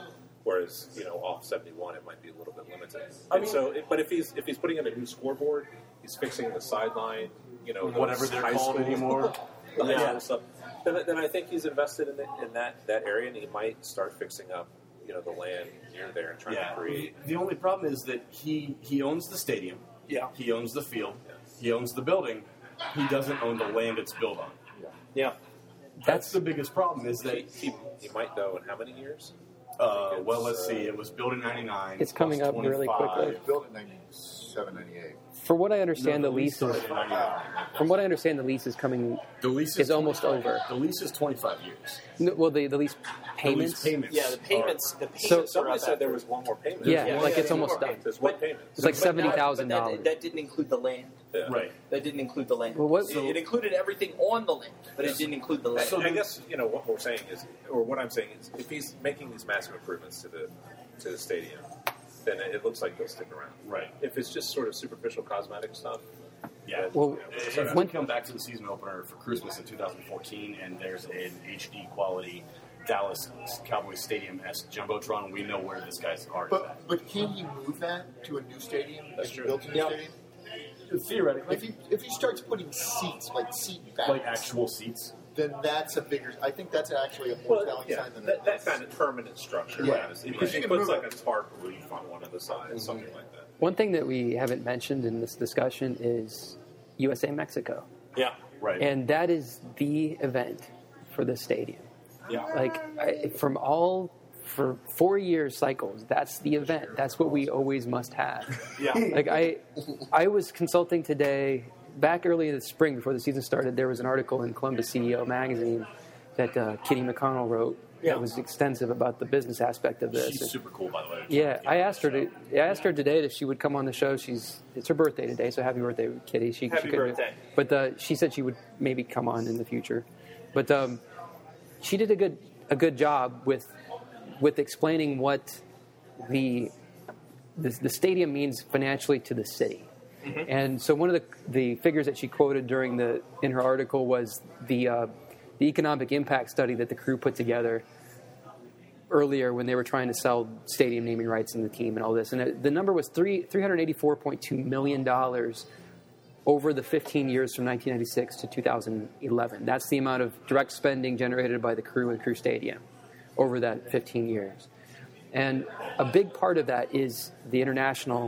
Whereas, you know, off seventy-one, it might be a little bit limited. I And mean- so, it, but if he's if he's putting in a new scoreboard, he's fixing the sideline, you know, Whatever those they're high called school- anymore. the high Yeah. school stuff. Then, then I think he's invested in, the, in that, that area, and he might start fixing up, you know, the land near there and trying Yeah. to create. The only problem is that he he owns the stadium. Yeah. He owns the field. Yeah. He owns the building. He doesn't own the land it's built on. Yeah. That's the biggest problem. Is that He, he, he might though in how many years? uh, well, let's see. It was built in ninety-nine. It's coming plus up really twenty-five. quickly. Built in ninety-seven, ninety-eight. From what I understand, No, the lease is started in ninety-nine. from what I understand, the lease is coming. The lease is almost twenty-five. over. The lease is twenty-five years. No, well, the the lease The lease payments. payments. Yeah, the payments. The payments So- are Somebody up said there after. was one more payment. Yeah, Yeah, like yeah, it's yeah, almost more. done. There's one But- payment. It's like But seventy that- thousand but dollars. That, that didn't include the land. Yeah. Right. That didn't include the land. Well, what- it, it included everything on the land, but it didn't include the land. So I guess you know what we're saying is, or what I'm saying is, if he's making these massive improvements to the to the stadium, then it looks like he'll stick around. Right. If it's just sort of superficial cosmetic stuff, Yeah. then, Well, you know, If sort of- we come back to the season opener for Christmas in two thousand fourteen, and there's an H D quality Dallas Cowboys Stadium-esque jumbotron, we know where this guy's heart is But but can he move that to a new stadium? That's if he true. built a new Yeah. stadium? at. Theoretically, If he if he starts putting seats like seat backs, like actual seats. then that's a bigger. I think that's actually a more well, telling yeah, sign than that, that is. kind of permanent structure. Yeah. If Because he you can puts move like it. a tarp roof on one of the sides, something like that. One thing that we haven't mentioned in this discussion is U S A Mexico, yeah. Right. and that is the event for the stadium. Yeah. Like I, from all for four year cycles, that's the event. That's what we always must have. Yeah. Like I, I was consulting today. Back early in the spring, before the season started, there was an article in Columbus C E O magazine that uh, Kitty McConnell wrote. Yeah. That was extensive about the business aspect of this. She's super cool, by the way. Yeah, I asked her to. I asked her today if she would come on the show. She's it's her birthday today, so happy birthday, Kitty. She, Happy she couldn't do it. birthday. But uh, she said she would maybe come on in the future. But um, she did a good a good job with with explaining what the the, the stadium means financially to the city. And so one of the the figures that she quoted during the in her article was the uh, the economic impact study that the crew put together earlier when they were trying to sell stadium naming rights in the team and all this. And it, the number was three three hundred eighty four point two million dollars over the fifteen years from nineteen ninety six to two thousand eleven. That's the amount of direct spending generated by the crew and Crew Stadium over that fifteen years. And a big part of that is the international.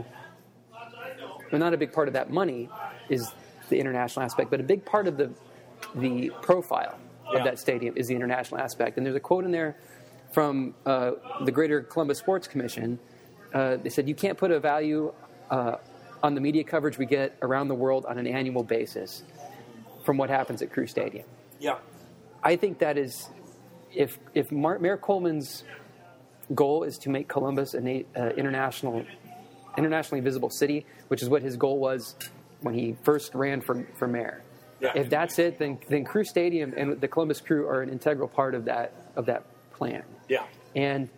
Well, not a big part of that money is the international aspect, but a big part of the the profile Yeah. of that stadium is the international aspect. And there's a quote in there from uh, the Greater Columbus Sports Commission. Uh, they said, you can't put a value uh, on the media coverage we get around the world on an annual basis from what happens at Crew Stadium. Yeah. I think that is, if if Mar- Mayor Coleman's goal is to make Columbus an uh, international, internationally visible city, which is what his goal was when he first ran for for mayor. Yeah. If that's it, then then Crew Stadium and the Columbus Crew are an integral part of that of that plan. Yeah. And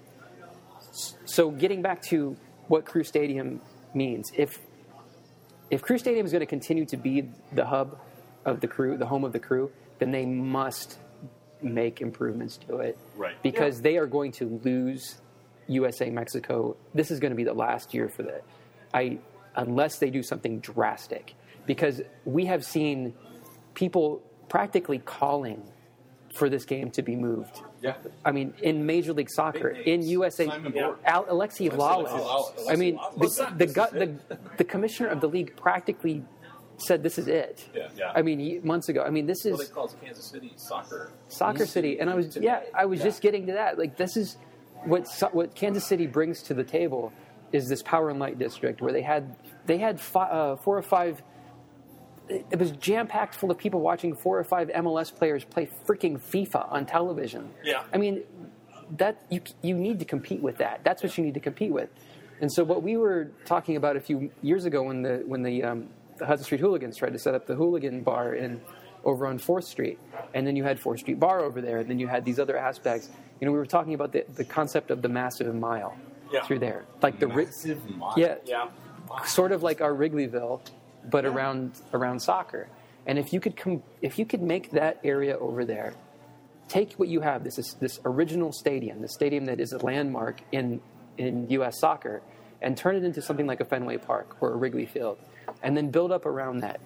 so, getting back to what Crew Stadium means, if if Crew Stadium is going to continue to be the hub of the crew, the home of the crew, then they must make improvements to it, Right. Because they are going to lose U S A Mexico. This is going to be the last year for that. I unless they do something drastic, because we have seen people practically calling for this game to be moved. Yeah. I mean, in Major League Soccer, in U S A, Simon Borg. Al- Alexi Lalas. Lalas. I mean, What's the, that? the, This gu- is the, the commissioner of the league practically said this is it. Yeah. Yeah. I mean, ye- months ago. I mean, this Well, they is call it Kansas City soccer. Soccer City, and I was yeah, I was just getting to that. Like, this is what so- what Kansas City brings to the table is this power and light district where they had they had fi- uh, four or five. It was jam packed full of people watching four or five M L S players play freaking FIFA on television. Yeah. I mean, that you you need to compete with that. That's what you need to compete with. And so what we were talking about a few years ago when the when the, um, the Hudson Street Hooligans tried to set up the hooligan bar in over on fourth Street, and then you had fourth Street Bar over there, and then you had these other aspects. You know, we were talking about the, the concept of the massive mile Yeah. through there, like the Ri- Massive mile. yeah, Yeah. sort of like our Wrigleyville, but around around soccer. And if you could com- if you could make that area over there take what you have, this is this original stadium, the stadium that is a landmark in in U S soccer, and turn it into something like a Fenway Park or a Wrigley Field, and then build up around that.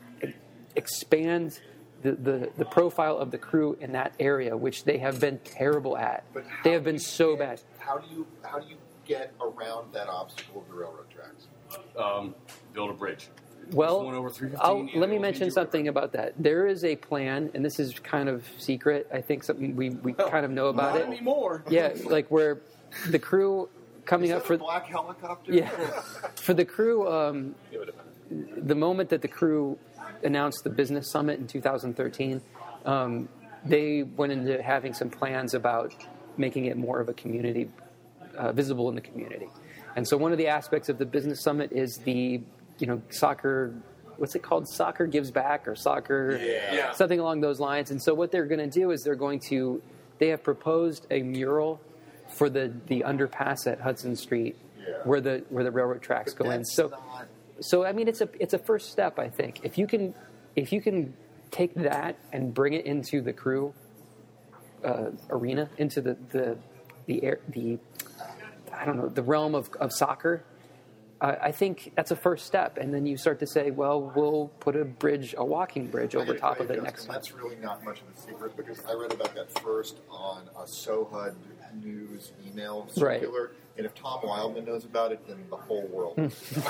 Expand the, the, the profile of the Crew in that area, which they have been terrible at. But how They have do been you so get- bad. How do you how do you get around that obstacle of the railroad tracks? Um, build a bridge. Well, One over three fifteen, I'll, and let me it'll mention be something about that. There is a plan, and this is kind of secret. I think something we, we kind of know about Not it. anymore. Yeah, like where the Crew coming Is up that for a black helicopter? yeah for the Crew. Um, Give it a minute. the moment that the Crew announced the business summit in two thousand thirteen, um, they went into having some plans about making it more of a community, uh, visible in the community. And so one of the aspects of the business summit is the, you know, soccer, what's it called? Soccer Gives Back or soccer, Yeah. something along those lines. And so what they're going to do is they're going to, they have proposed a mural for the, the underpass at Hudson Street Yeah. where the where the railroad tracks But go in. that's So not- so I mean, it's a it's a first step. I think if you can if you can take that and bring it into the Crew uh, arena, into the the the air, the I don't know the realm of of soccer, uh, I think that's a first step. And then you start to say, well, we'll put a bridge, a walking bridge, I over gotta top tell of you, it Justin, next time. That's really not much of a secret because I read about that first on a SoHUD news email Right. circular. And if Tom Wildman knows about it, then the whole world.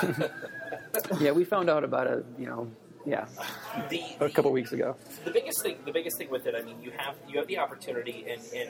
Yeah, we found out about it, you know, yeah, The, a couple weeks ago. the biggest thing the biggest thing with it, I mean, you have you have the opportunity, and, and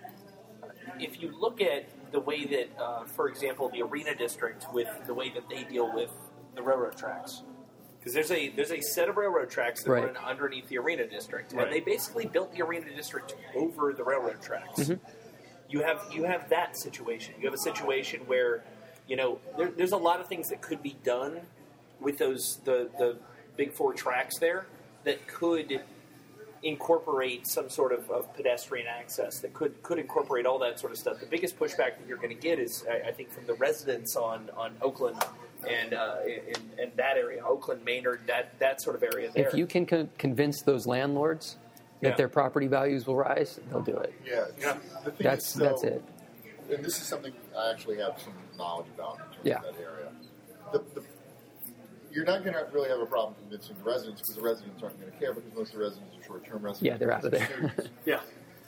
if you look at the way that, uh, for example, the arena district with the way that they deal with the railroad tracks, because there's a there's a set of railroad tracks that Right. run underneath the arena district, Right. and they basically built the arena district over the railroad tracks. Mm-hmm. You have you have that situation. You have a situation where, you know, there, there's a lot of things that could be done with those the the big four tracks there that could incorporate some sort of, of pedestrian access that could could incorporate all that sort of stuff. The biggest pushback that you're going to get is, I, I think, from the residents on, on Oakland and uh, in, in that area, Oakland, Maynard, that that sort of area there. If you can con- convince those landlords that Yeah. their property values will rise, they'll do it. Yeah, Yeah. The thing That's is, though, that's it. And this is something I actually have some knowledge about in terms Yeah. of that area. The, the, you're not going to really have a problem convincing the residents because the residents aren't going to care because most of the residents are short-term residents. Yeah, they're out of there. Students. yeah.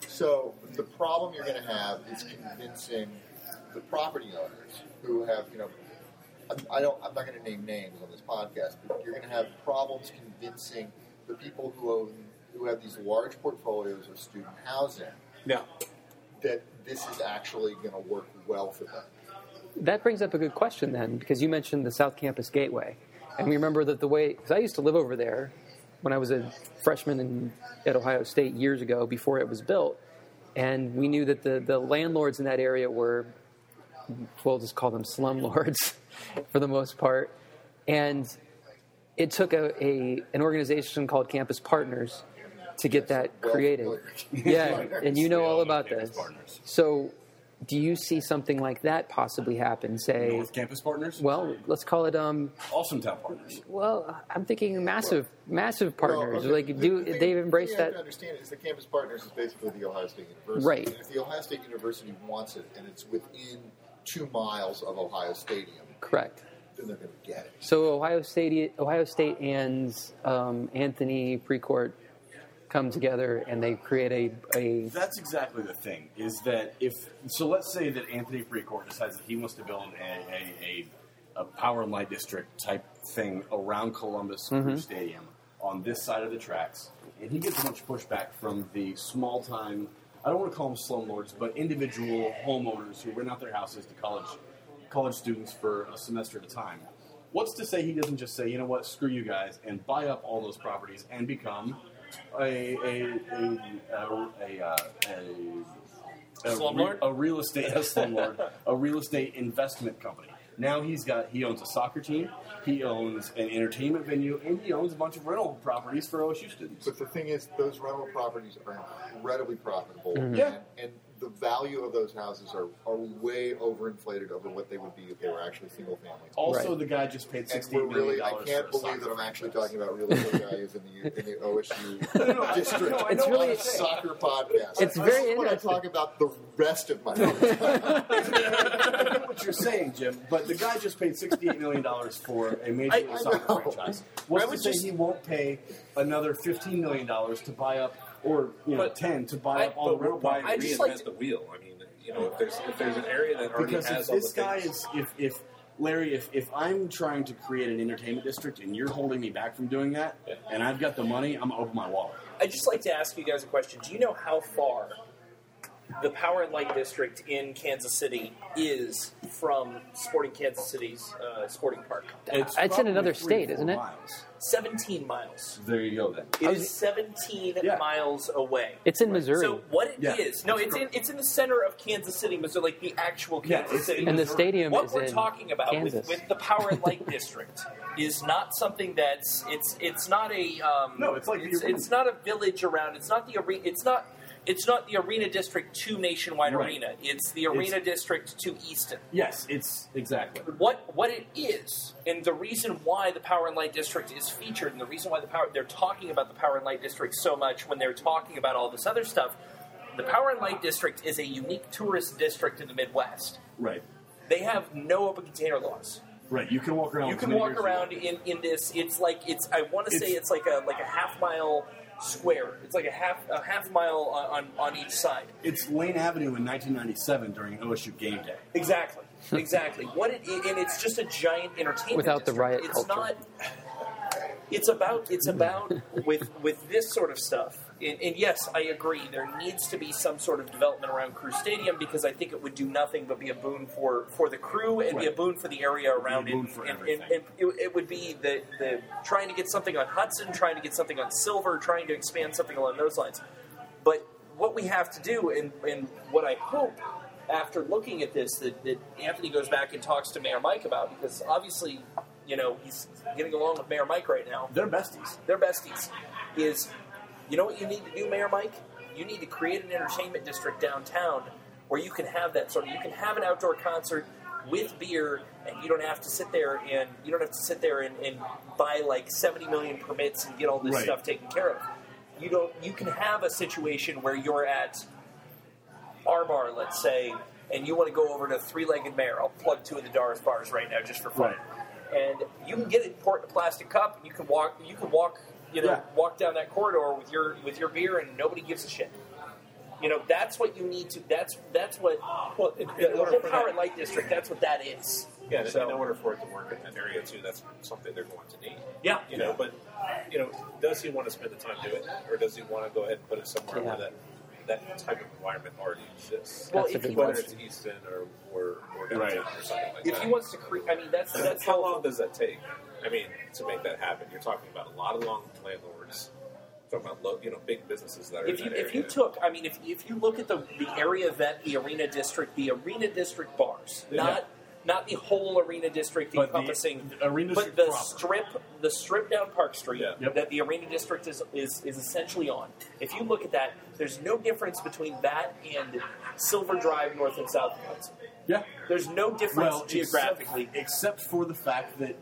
So the problem you're going to have is convincing the property owners who have, you know, I'm- I don't. I'm not going to name names on this podcast, but you're going to have problems convincing the people who own, who have these large portfolios of student housing Yeah. that this is actually going to work well for them. That brings up a good question then, because you mentioned the South Campus Gateway. And we remember that the way, because I used to live over there when I was a freshman in, at Ohio State years ago before it was built. And we knew that the, the landlords in that area were, we'll just call them slumlords for the most part. And it took a, a an organization called Campus Partners to get that Well created. familiar. Yeah, and you know We all all know about Campus this. Partners. So do you see something like that possibly happen? Say, North Campus Partners? well, let's call it. Um, Awesome Town Partners. well, I'm thinking massive, massive partners. Well, okay, like, the- do the thing- they've the embraced thing you have that? to understand is the Campus Partners is basically the Ohio State University. Right. And if the Ohio State University wants it and it's within two miles of Ohio Stadium, Correct. then they're going to get it. So Ohio State, Ohio State, and um, Anthony Precourt come together and they create a, a That's exactly the thing. Is that if so? Let's say that Anthony Precourt decides that he wants to build a a, a, a power and light district type thing around Columbus Crew Stadium on this side of the tracks, and he gets a bunch of pushback from the small time. I don't want to call them slumlords, but individual homeowners who rent out their houses to college college students for a semester at a time. What's to say he doesn't just say, you know what, screw you guys, and buy up all those properties and become a a a a, a, uh, a, a, Slumlord? a real estate a slumlord, a real estate investment company. Now he's got he owns a soccer team, he owns an entertainment venue, and he owns a bunch of rental properties for O S U students. But the thing is, those rental properties are incredibly profitable. Mm-hmm. Yeah. And, and the value of those houses are, are way overinflated over what they would be if they were actually single families. Also, Right. the guy just paid And sixty we're million really, I dollars. can't for a believe soccer that I'm actually franchise. talking about real estate values in the in the O S U district. no, I It's know really- what I'm saying. Soccer podcast. It's This very is when I interesting. talk about the rest of my. I get what you're saying, Jim, but the guy just paid sixty-eight million dollars for a major I- league I soccer know. franchise. What's I to would say just- he won't pay another fifteen million dollars to buy up, or you know, But ten to buy I- up all the But rental why I properties? just reinvent like to- the wheel? I mean, you know, if there's if there's an area that already Because has if all this the guy things, is, if, if Larry, if, if I'm trying to create an entertainment district and you're holding me back from doing that, Yeah. and I've got the money, I'm gonna open my wallet. I'd just like to ask you guys a question. Do you know how far the Power and Light District in Kansas City is from Sporting Kansas City's uh, Sporting Park? It's It's in probably another three state, to isn't four it? miles. seventeen miles. There you go then. It is seventeen Yeah. miles away. It's in Missouri. So what it Yeah. is? No, it's in it's in the center of Kansas City, Missouri, like the actual Yeah, Kansas it's City. in and the Missouri. stadium What is we're in talking about with, Kansas. with the Power and Light District is not something that's it's it's not a um, No, it's like the it's, arena. it's not a village around. It's not the arena. It's not it's not the arena district to Nationwide Right. Arena. It's the arena district to Easton. Yes, it's exactly. What what it is, and the reason why the Power and Light District is featured, and the reason why the power they're talking about the Power and Light District so much when they're talking about all this other stuff. The Power and Light District is a unique tourist district in the Midwest. Right. They have no open container laws. Right. You can walk around. You with can as many walk beers as around you want. in, in this. It's like it's. I want to say It's- it's like a like a half mile square. It's like a half a half mile on, on, on each side. It's Lane Avenue in nineteen ninety-seven during O S U game day. Exactly. Exactly. What it is, and it's just a giant entertainment Without the district. riot It's culture. not. It's about it's about with with this sort of stuff. And, and yes, I agree. There needs to be some sort of development around Crew Stadium because I think it would do nothing but be a boon for, for the crew and be a Right. boon for the area around Be it. a boon for and, and, everything. and it, it would be the, the trying to get something on Hudson, trying to get something on Silver, trying to expand something along those lines. But what we have to do, and, and what I hope after looking at this, that, that Anthony goes back and talks to Mayor Mike about, because obviously, you know, he's getting along with Mayor Mike right now. They're besties. They're besties. Is, you know what you need to do, Mayor Mike? You need to create an entertainment district downtown where you can have that sort of, you can have an outdoor concert with beer, and you don't have to sit there and you don't have to sit there and, and buy like seventy million permits and get all this Right. stuff taken care of. You don't. You can have a situation where you're at our bar, let's say, and you want to go over to Three Legged Mare. I'll plug two of the Doris bars right now just for fun. And you can get it, pour it in a plastic cup, and you can walk. You can walk. You know, Yeah. walk down that corridor with your with your beer, and nobody gives a shit. You know, that's what you need to. That's that's what Well, in, the, in the order whole for Power that, and Light District. That's what that is. yeah, So- in order for it to work in that area too, that's something they're going to need. Yeah. You know, but you know, does he want to spend the time doing that, or does he want to go ahead and put it somewhere Yeah. where that that type of environment already exists? Well, That's a if good he Whether wants, it's Easton or or, or downtown Right. or something like if that. he wants to create, I mean, that's that's How long does that take? I mean, to make that happen, you're talking about a lot of long landlords. Talking about low, you know, big businesses that are If in you that if you area. took, I mean, if if you look at the the area that the arena district, the arena district bars, Yeah. not not the whole arena district But the- encompassing, the arena but district the proper. strip, the strip down Park Street Yeah. Yep. that the arena district is, is is essentially on. If you look at that, there's no difference between that and Silver Drive North and South of Hudson. Yeah. There's no difference Well, geographically. except, except for the fact that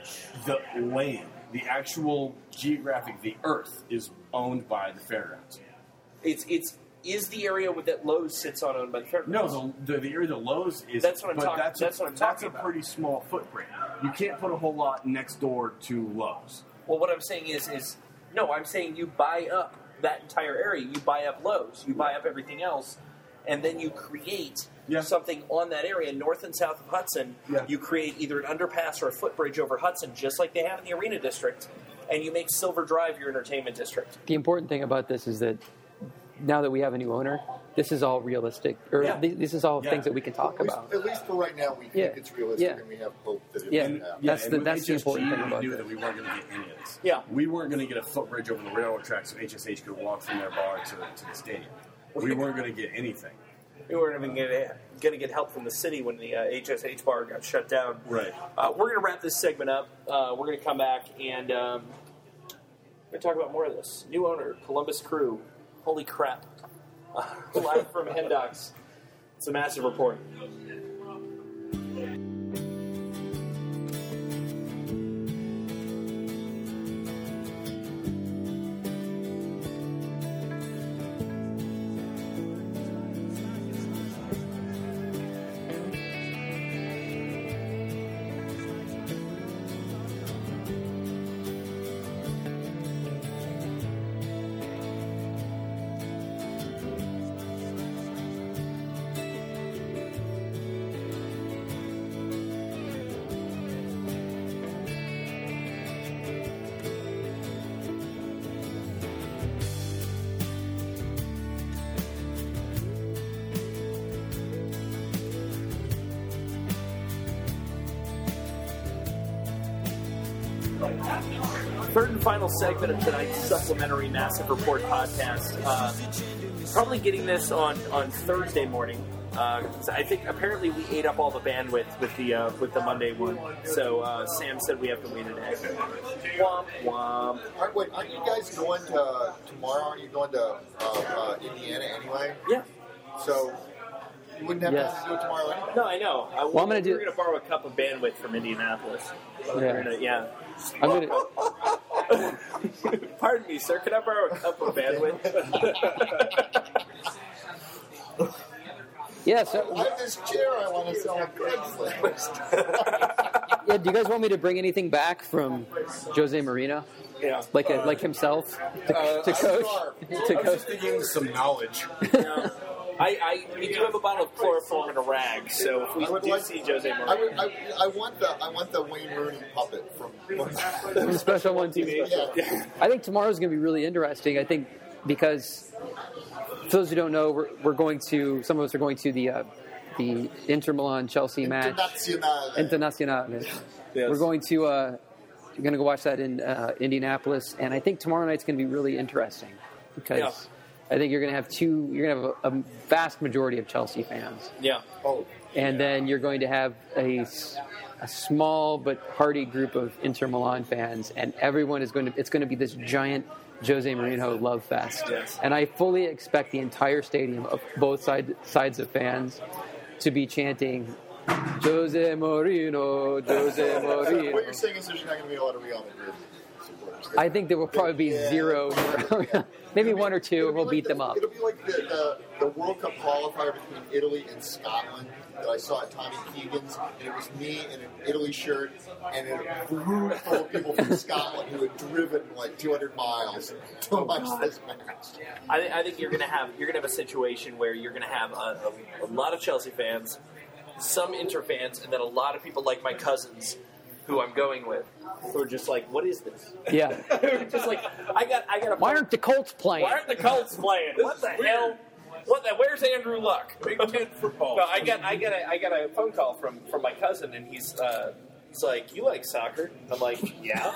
the land, the actual geographic, the Earth is owned by the fairgrounds. It's it's is the area with that Lowe's sits on owned by the fairgrounds. No, the, the, the area that Lowe's is. That's what I'm but talking- That's, that's a, what I'm that's talking a about. pretty small footprint. You can't put a whole lot next door to Lowe's. Well, what I'm saying is, is no, I'm saying you buy up that entire area. You buy up Lowe's. You buy up everything else, and then you create Yeah. something on that area, north and south of Hudson. Yeah. You create either an underpass or a footbridge over Hudson, just like they have in the Arena District, and you make Silver Drive your entertainment district. The important thing about this is that now that we have a new owner, this is all realistic, or Yeah. th- this is all Yeah. things that we can talk At least, about. at least for right now, we think Yeah. it's realistic, Yeah. and we have hope that it Yeah. will happen. That's and the- with that's the H S G, important thing we about knew this. that we weren't going to get any of this. Yeah. We weren't going to get a footbridge over the railroad track so H S H could walk from their bar to, to the stadium. We weren't going to get anything. We weren't even going to get help from the city when the uh, H S H bar got shut down. Right. Uh, we're going to wrap this segment up. Uh, we're going to come back and um, we're going to talk about more of this. New owner, Columbus Crew. Holy crap. uh, live from Hendocks. It's a massive report. Third and final segment of tonight's supplementary Massive Report podcast. Uh, probably getting this on, on Thursday morning. Uh, I think apparently we ate up all the bandwidth with the uh, with the Monday one. So uh, Sam said we have to wait a day. Womp womp. Aren't, wait, aren't you guys going to tomorrow? Aren't you going to uh, uh, Indiana anyway? Yeah. So you wouldn't have Yes. time to do it tomorrow anyway? No, I know. I, Well, I'm gonna do- We're going to borrow a cup of bandwidth from Indianapolis. Yeah. We're gonna, yeah. I'm gonna. Pardon me, sir. Can I borrow a cup of bandwidth? Yeah. So, I have this chair I want to sell on Craigslist. yeah. Do you guys want me to bring anything back from Jose Marino, Yeah. like a, like himself, to, Uh, to coach? To I was coach. just thinking some knowledge. Yeah. I, I we do have a bottle of chloroform and a rag, so if we I would do like- see Jose I, Marino, would, I, I want the I want the Wayne Rooney puppet from. From Special One T V. Yeah. I think tomorrow's going to be really interesting. I think because for those who don't know, we're, we're going to some of us are going to the uh, the Inter Milan Chelsea match. Internazionale. Internazionale. Yes. We're going to uh, we're going to go watch that in uh, Indianapolis, and I think tomorrow night's going to be really interesting because Yeah. I think you're going to have two. You're going to have a, a vast majority of Chelsea fans, yeah, Oh, and then you're going to have a, s- a small but hearty group of Inter Milan fans, and everyone is going to. It's going to be this giant Jose Mourinho love fest, Yes. and I fully expect the entire stadium of both side, sides of fans to be chanting Jose Mourinho, Jose what Mourinho. you're saying is there's not going to be a lot of Real Madrid supporters. I think there will probably be Yeah. zero, maybe one or two, It'll and be we'll like beat the- them up. It'll be like the, the, the World Cup qualifier between Italy and Scotland that I saw at Tommy Keegan's, and it was me in an Italy shirt and a room full of people from Scotland who had driven like two hundred miles to watch this match. I, th- I think you're gonna have you're gonna have a situation where you're gonna have a, a, a lot of Chelsea fans, some Inter fans, and then a lot of people like my cousins, who I'm going with, who are just like, "What is this?" Yeah. Just like, I got I got a Why aren't the Colts playing? Why aren't the Colts playing? What the hell? What the? Where's Andrew Luck? Big Ten football. No, I got I got a I got a phone call from, from my cousin, and he's uh, he's like, "You like soccer?" I'm like, "Yeah."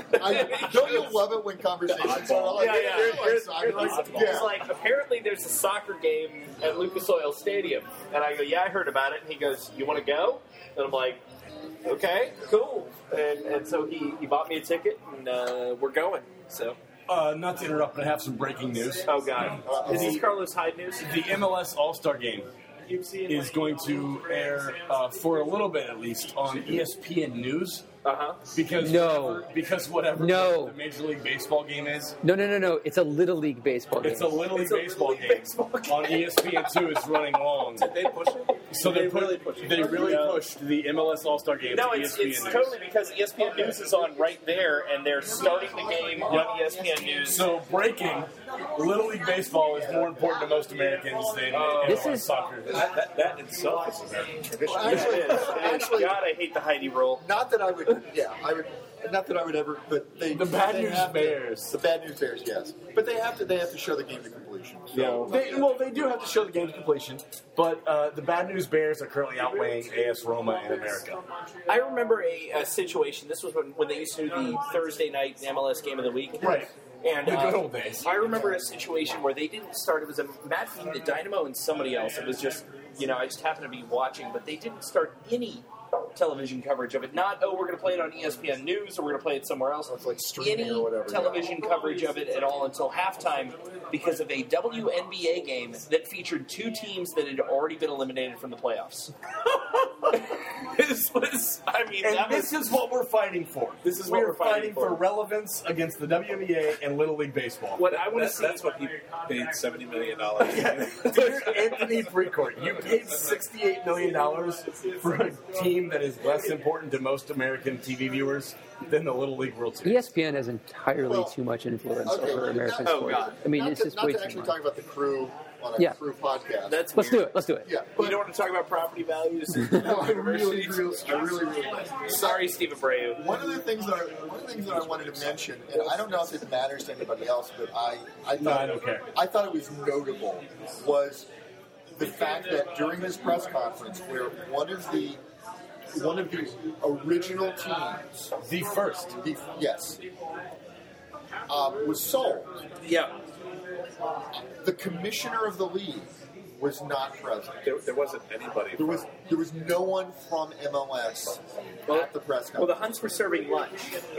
I, don't you love it when conversations are like, Yeah, yeah. "You're You're- like soccer?" you're like- Yeah. He's like, apparently there's a soccer game at Lucas Oil Stadium. And I go, yeah, I heard about it. And he goes, you want to go? And I'm like, okay, cool. And, and so he, he bought me a ticket, and uh, we're going. So, Uh, not to interrupt, but I have some breaking news. oh, God. Uh-oh. Is this Carlos Hyde news? The M L S All-Star Game is going to air uh, for a little bit at least on E S P N News Uh-huh. because No. whatever, because whatever No. the Major League Baseball game is, No, no, no, no. It's a Little League baseball game. it's a Little League It's a Baseball Little League game baseball game. on E S P N two. It's running long, They push it. so They they put, really push it. they really Yeah. pushed the M L S All-Star Game No, to it's, E S P N it's News. totally because E S P N News is on right there, and they're starting the game on E S P N News. So breaking, Little League Baseball is more important to most Americans than This M L S is- soccer. That, that, that in itself is American tradition. Well, actually, It is. It is. actually, God, I hate the Heidi roll. not that I would, yeah, I would, not that I would ever, but they The Bad they News have to- Bears. the bad news bears, yes, but they have to, they have to show the game to completion. So, They, well, they do have to show the game to completion, but uh, the Bad News Bears are currently outweighing A S Roma in America. I remember a, a situation. This was when, when they used to do the Thursday night M L S Game of the Week. Right. And The uh, good old days. I remember a situation where they didn't start. It was a Matt Bean, the Dynamo, and somebody else. It was just, you know, I just happened to be watching, but they didn't start any television coverage of it. Not, oh, we're going to play it on E S P N News or we're going to play it somewhere else. It's like streaming Any or whatever, yeah. television coverage of it at all until halftime because of a W N B A game that featured two teams that had already been eliminated from the playoffs. This was, I mean, And that this was, is what we're fighting for. This is we what are we're fighting for. for. relevance against the W N B A and Little League Baseball. what I want to That, see. that's what he paid seventy million dollars. Dear Anthony Precourt, you paid sixty-eight million dollars for a team that is less important to most American T V viewers than the Little League World E Series. S P N has entirely Well, too much influence okay, over American not- oh, sports. God. I mean, not it's to, just not way to too actually much. talk about the crew on a Yeah. crew podcast. That's Let's weird. do it. Let's do it. yeah, You but don't want to talk about property values? no, I really, really, I really, really. Sorry, Steve Abreu. One of the things that I, one of the things that I wanted to mention, and I don't know if it matters to anybody else, but I, I thought, No, I don't care. I thought it was notable was the fact that during this press conference, where one of the one of the original teams, The first. the, yes, uh, was sold. Yeah. The commissioner of the league was not present. There, there wasn't anybody. There was there was no one from M L S at the press Well, the conference. Hunts were serving lunch.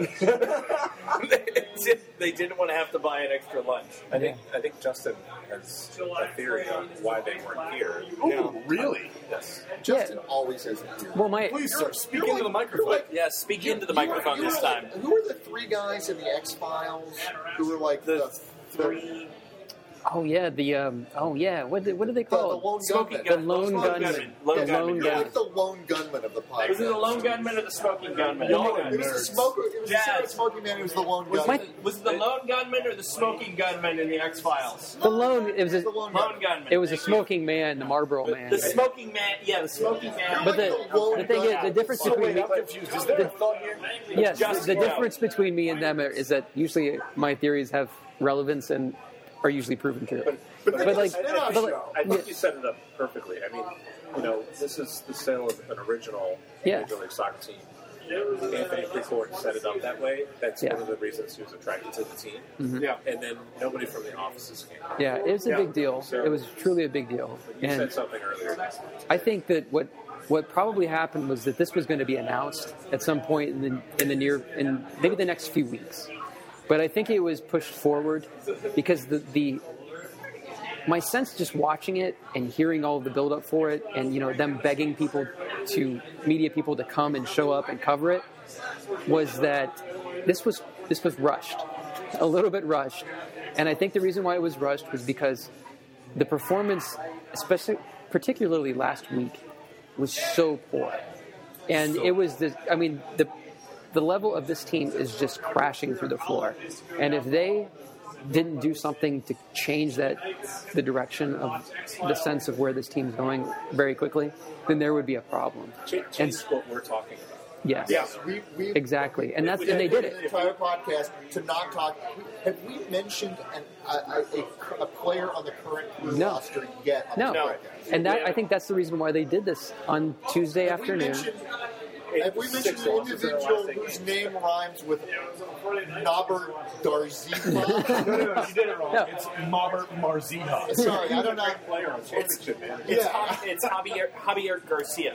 they, did, they didn't want to have to buy an extra lunch. I think I think Justin has a theory on why they weren't here. Oh, really? Yes. Justin always has a theory. Well, my Please, sir, speak You're into like- the microphone. you're like- Yeah, speak into the You were- microphone you were this like- time. Who were the three guys in the X Files who were like the, the, Three. oh yeah, the um, oh yeah, what did, what do they the, the call lone it? Smoking gunman? The gun. lone Lone gunman. gunman. Lone The gunman. lone You're gunman. like the lone gunman of the podcast. Was it the lone gunman or the smoking gunman? Y'all It was the nerds. smoker. It was the Dad. smoking man who was the lone Was, gunman. it, was it the lone gunman or the smoking gunman in the X Files? The lone. It was a, The lone Lone gunman. gunman. it was a smoking man, the Marlboro man. The smoking man. Yeah, the smoking man. But the the thing is, the difference So between wait, me, I'm confused. Is there a thought here? yes, Just the go. difference between me and them is that usually my theories have relevance and are usually proven true. But, But like, spin off but like- show. I think you set it up perfectly. I mean, you know, this is the sale of an original Yeah. Major League Soccer team. Anthony Precourt set it up that way. That's Yeah. one of the reasons he was attracted to the team. Yeah. And then nobody from the offices came. yeah, it was a Yeah. big deal. It was truly a big deal. You And said something earlier. I think that what what probably happened was that this was going to be announced at some point in the in the near in maybe the next few weeks. But I think it was pushed forward because the the my sense just watching it and hearing all of the build up for it and you know them begging people to media people to come and show up and cover it was that this was this was rushed. A little bit rushed. And I think the reason why it was rushed was because the performance, especially particularly last week, was so poor. And it was the I mean the the level of this team is just crashing through the floor. And if they didn't do something to change that the direction of the sense of where this team's going very quickly, then there would be a problem. Change, And change what we're talking about. yes. Yes, we, we Exactly. And that's we and they did an it. entire podcast to not talk. Have we mentioned an, a, a, a, a player on the current crew No. roster yet? On No. the podcast? And that I think that's the reason why they did this on Tuesday Have we afternoon. mentioned, have we mentioned Six an losses in the individual last eight whose games. name rhymes with Norbert Darzifa? No, no, no, you did it wrong. No. It's Marbert Marzija. Sorry, I don't know. Player on championship, man. It's, Yeah. it's Javier, Javier Garcia.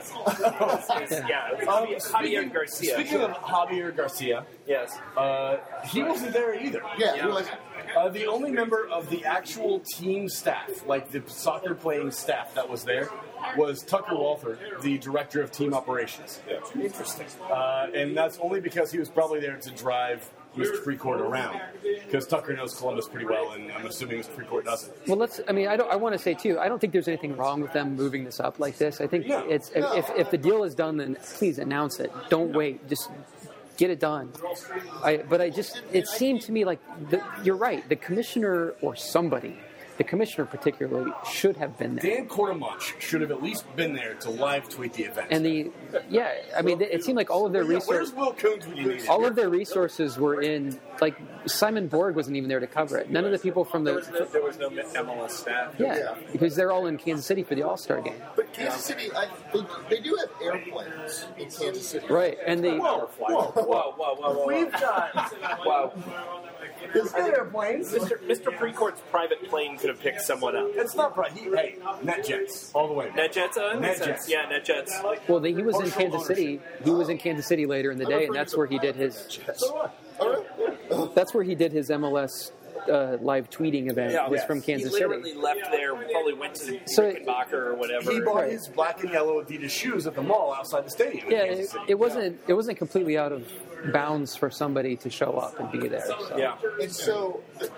It's- yeah, it's Javier, Javier Speaking, Garcia. speaking of Javier Garcia, Yes. uh, he wasn't there either. Yeah, he was. Uh, the only member of the actual team staff, like the soccer playing staff that was there, was Tucker Walther, the director of team operations. Interesting. Uh, and that's only because he was probably there to drive Mister Precourt around. Because Tucker knows Columbus pretty well, and I'm assuming Mister Precourt doesn't. Well, let's. I mean, I don't. I want to say too. I don't think there's anything wrong with them moving this up like this. I think No. it's if if the deal is done, then please announce it. Don't wait. Just get it done. I. But I just. It seemed to me like the, you're right. The commissioner or somebody, the commissioner particularly, should have been there. Dan Quartermunch should have at least been there to live tweet the event. And the yeah. I mean, it seemed like all of their Yeah, research. where's Will Coons when you need him? All of their resources were in, like, Simon Borg wasn't even there to cover it. None of the people from There was no, the, there was no M L S staff. yeah, because they're all in Kansas City for the All-Star game. But Kansas City, I, they, they do have airplanes in Kansas City. Right, and they, Whoa, whoa, Whoa, whoa, whoa, whoa, whoa. We've got Wow. There's good airplanes. Mister Mister Precourt's private plane could have picked someone up. It's not right. He, hey, NetJets all the way. Man. NetJets, uh, makes NetJets. sense. Yeah, NetJets. Well, the, he was in Partial Kansas City. He was in Kansas City later in the day, and that's where he did his. So do I. All right. That's where he did his M L S uh, live tweeting event. Yeah, was yes. from Kansas He literally City. left there, probably went to So- Rickenbacker or whatever. He bought Right. his black and yellow Adidas shoes at the mall outside the stadium. in Yeah, Kansas it, City. it wasn't. It wasn't completely out of bounds for somebody to show up and be there. So. Yeah. And so, the,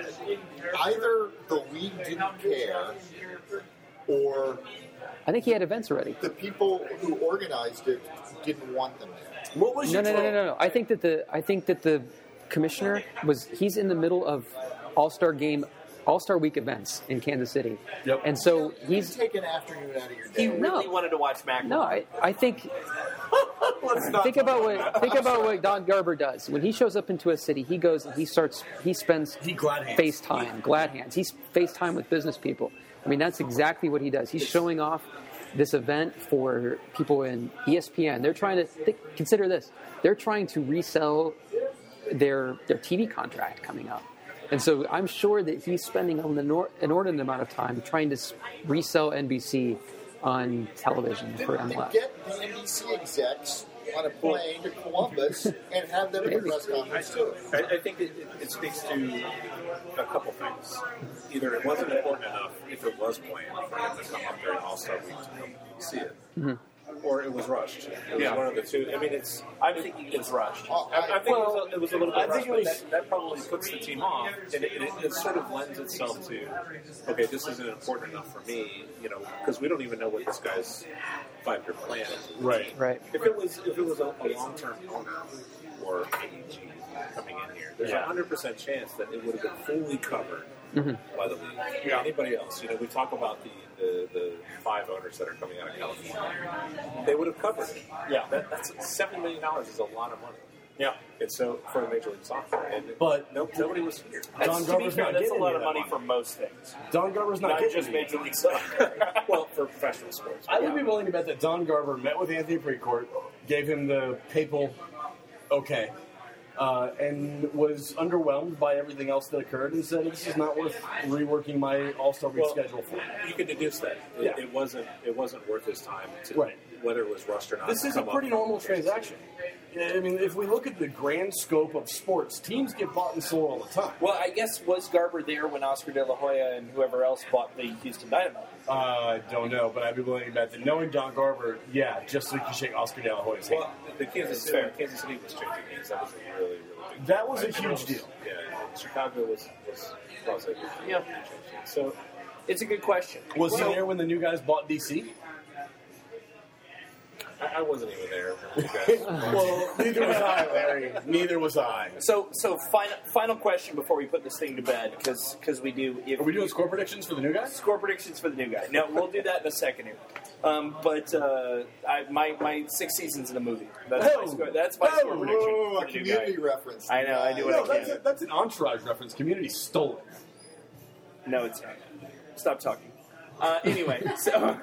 either the league didn't care, or I think he had events already. the people who organized it didn't want them there. What was No, your no, no, no, no, no. I think that the I think that the commissioner was he's in the middle of All Star game, All Star Week events in Kansas City, Yep. and so He's he's take an afternoon out of your He day. really No. wanted to watch Mac. no. I, I think Let's not think talk about that. what think about what Don Garber does when he shows up into a city. He goes and he starts he spends He glad hands. FaceTime, glad hands. He's FaceTime with business people. I mean, that's exactly what he does. He's showing off this event for people in E S P N. They're trying to think, consider this. They're trying to resell their their T V contract coming up. And so I'm sure that he's spending an inor- inordinate amount of time trying to s- resell N B C on television for M L S. Get the N B C execs on a plane to Columbus and have them at the press conference too. I, I think it, it speaks to a couple things. Either it wasn't important enough, if it was planned, for him to come up during All-Star Week to come see it, or it was rushed. It was Yeah. one of the two. I mean, it's. I'm thinking it's rushed. Oh, I, I think Well, it, was a, it was a little bit I think rushed, it but was- that, that probably puts the team off, and it, it, it sort of lends itself to, okay, this isn't important enough for me, you know, because we don't even know what this guy's five-year plan is. Right. Right. If it was if it was a, a long-term owner or A E G coming in here, there's a Yeah. hundred percent chance that it would have been fully covered Mm-hmm. by the league. Yeah. Anybody else? You know, we talk about the, the, the five owners that are coming out of California. They would have covered it. Yeah. That, that's seven million dollars is a lot of money. Yeah. And so for the Major League Soccer, and But- no, nobody was here. That's, Don to be Garber's fair, not that's a getting lot any of of that money money. for most things. Don Garber's not, Not getting just any. Major League Soccer. Well, for professional sports. I would be willing to bet that Don Garber met with Anthony Precourt, gave him the papal okay, uh, and was underwhelmed by everything else that occurred and said, this is not worth reworking my All-Star Week Well, schedule for. You can deduce that. It, Yeah. it wasn't. It wasn't worth his time to Right. whether it was rushed or not. This to is a come pretty up. normal transaction. I mean, if we look at the grand scope of sports, teams get bought and sold all the time. Well, I guess was Garber there when Oscar De La Hoya and whoever else bought the Houston Dynamo? I uh, don't know, but I'd be willing to bet that knowing Don Garber, yeah, just so he can shake Oscar De La Hoya's hand. Well, the Kansas City, when Kansas City was changing hands. That was a really, really big. That was a deal. huge deal. Yeah, and Chicago was was was a Yeah. So It's a good question. Was So- he there when the new guys bought D C? I, I wasn't even there. When you guys, Well, neither was I, Larry. Neither was I. So, so final final question before we put this thing to bed, because we do. If Are we doing score predictions for the new guys? score predictions for the new guy? No, we'll do that in a second here. Um, but uh, I, my my six seasons in a movie. That's my Oh. score, that's my score Oh. prediction Oh, for a the new community guy. reference. I know, I do what No, I that's, can. a, that's an entourage reference. Community stole it. No, it's not. Stop talking. Uh, anyway, so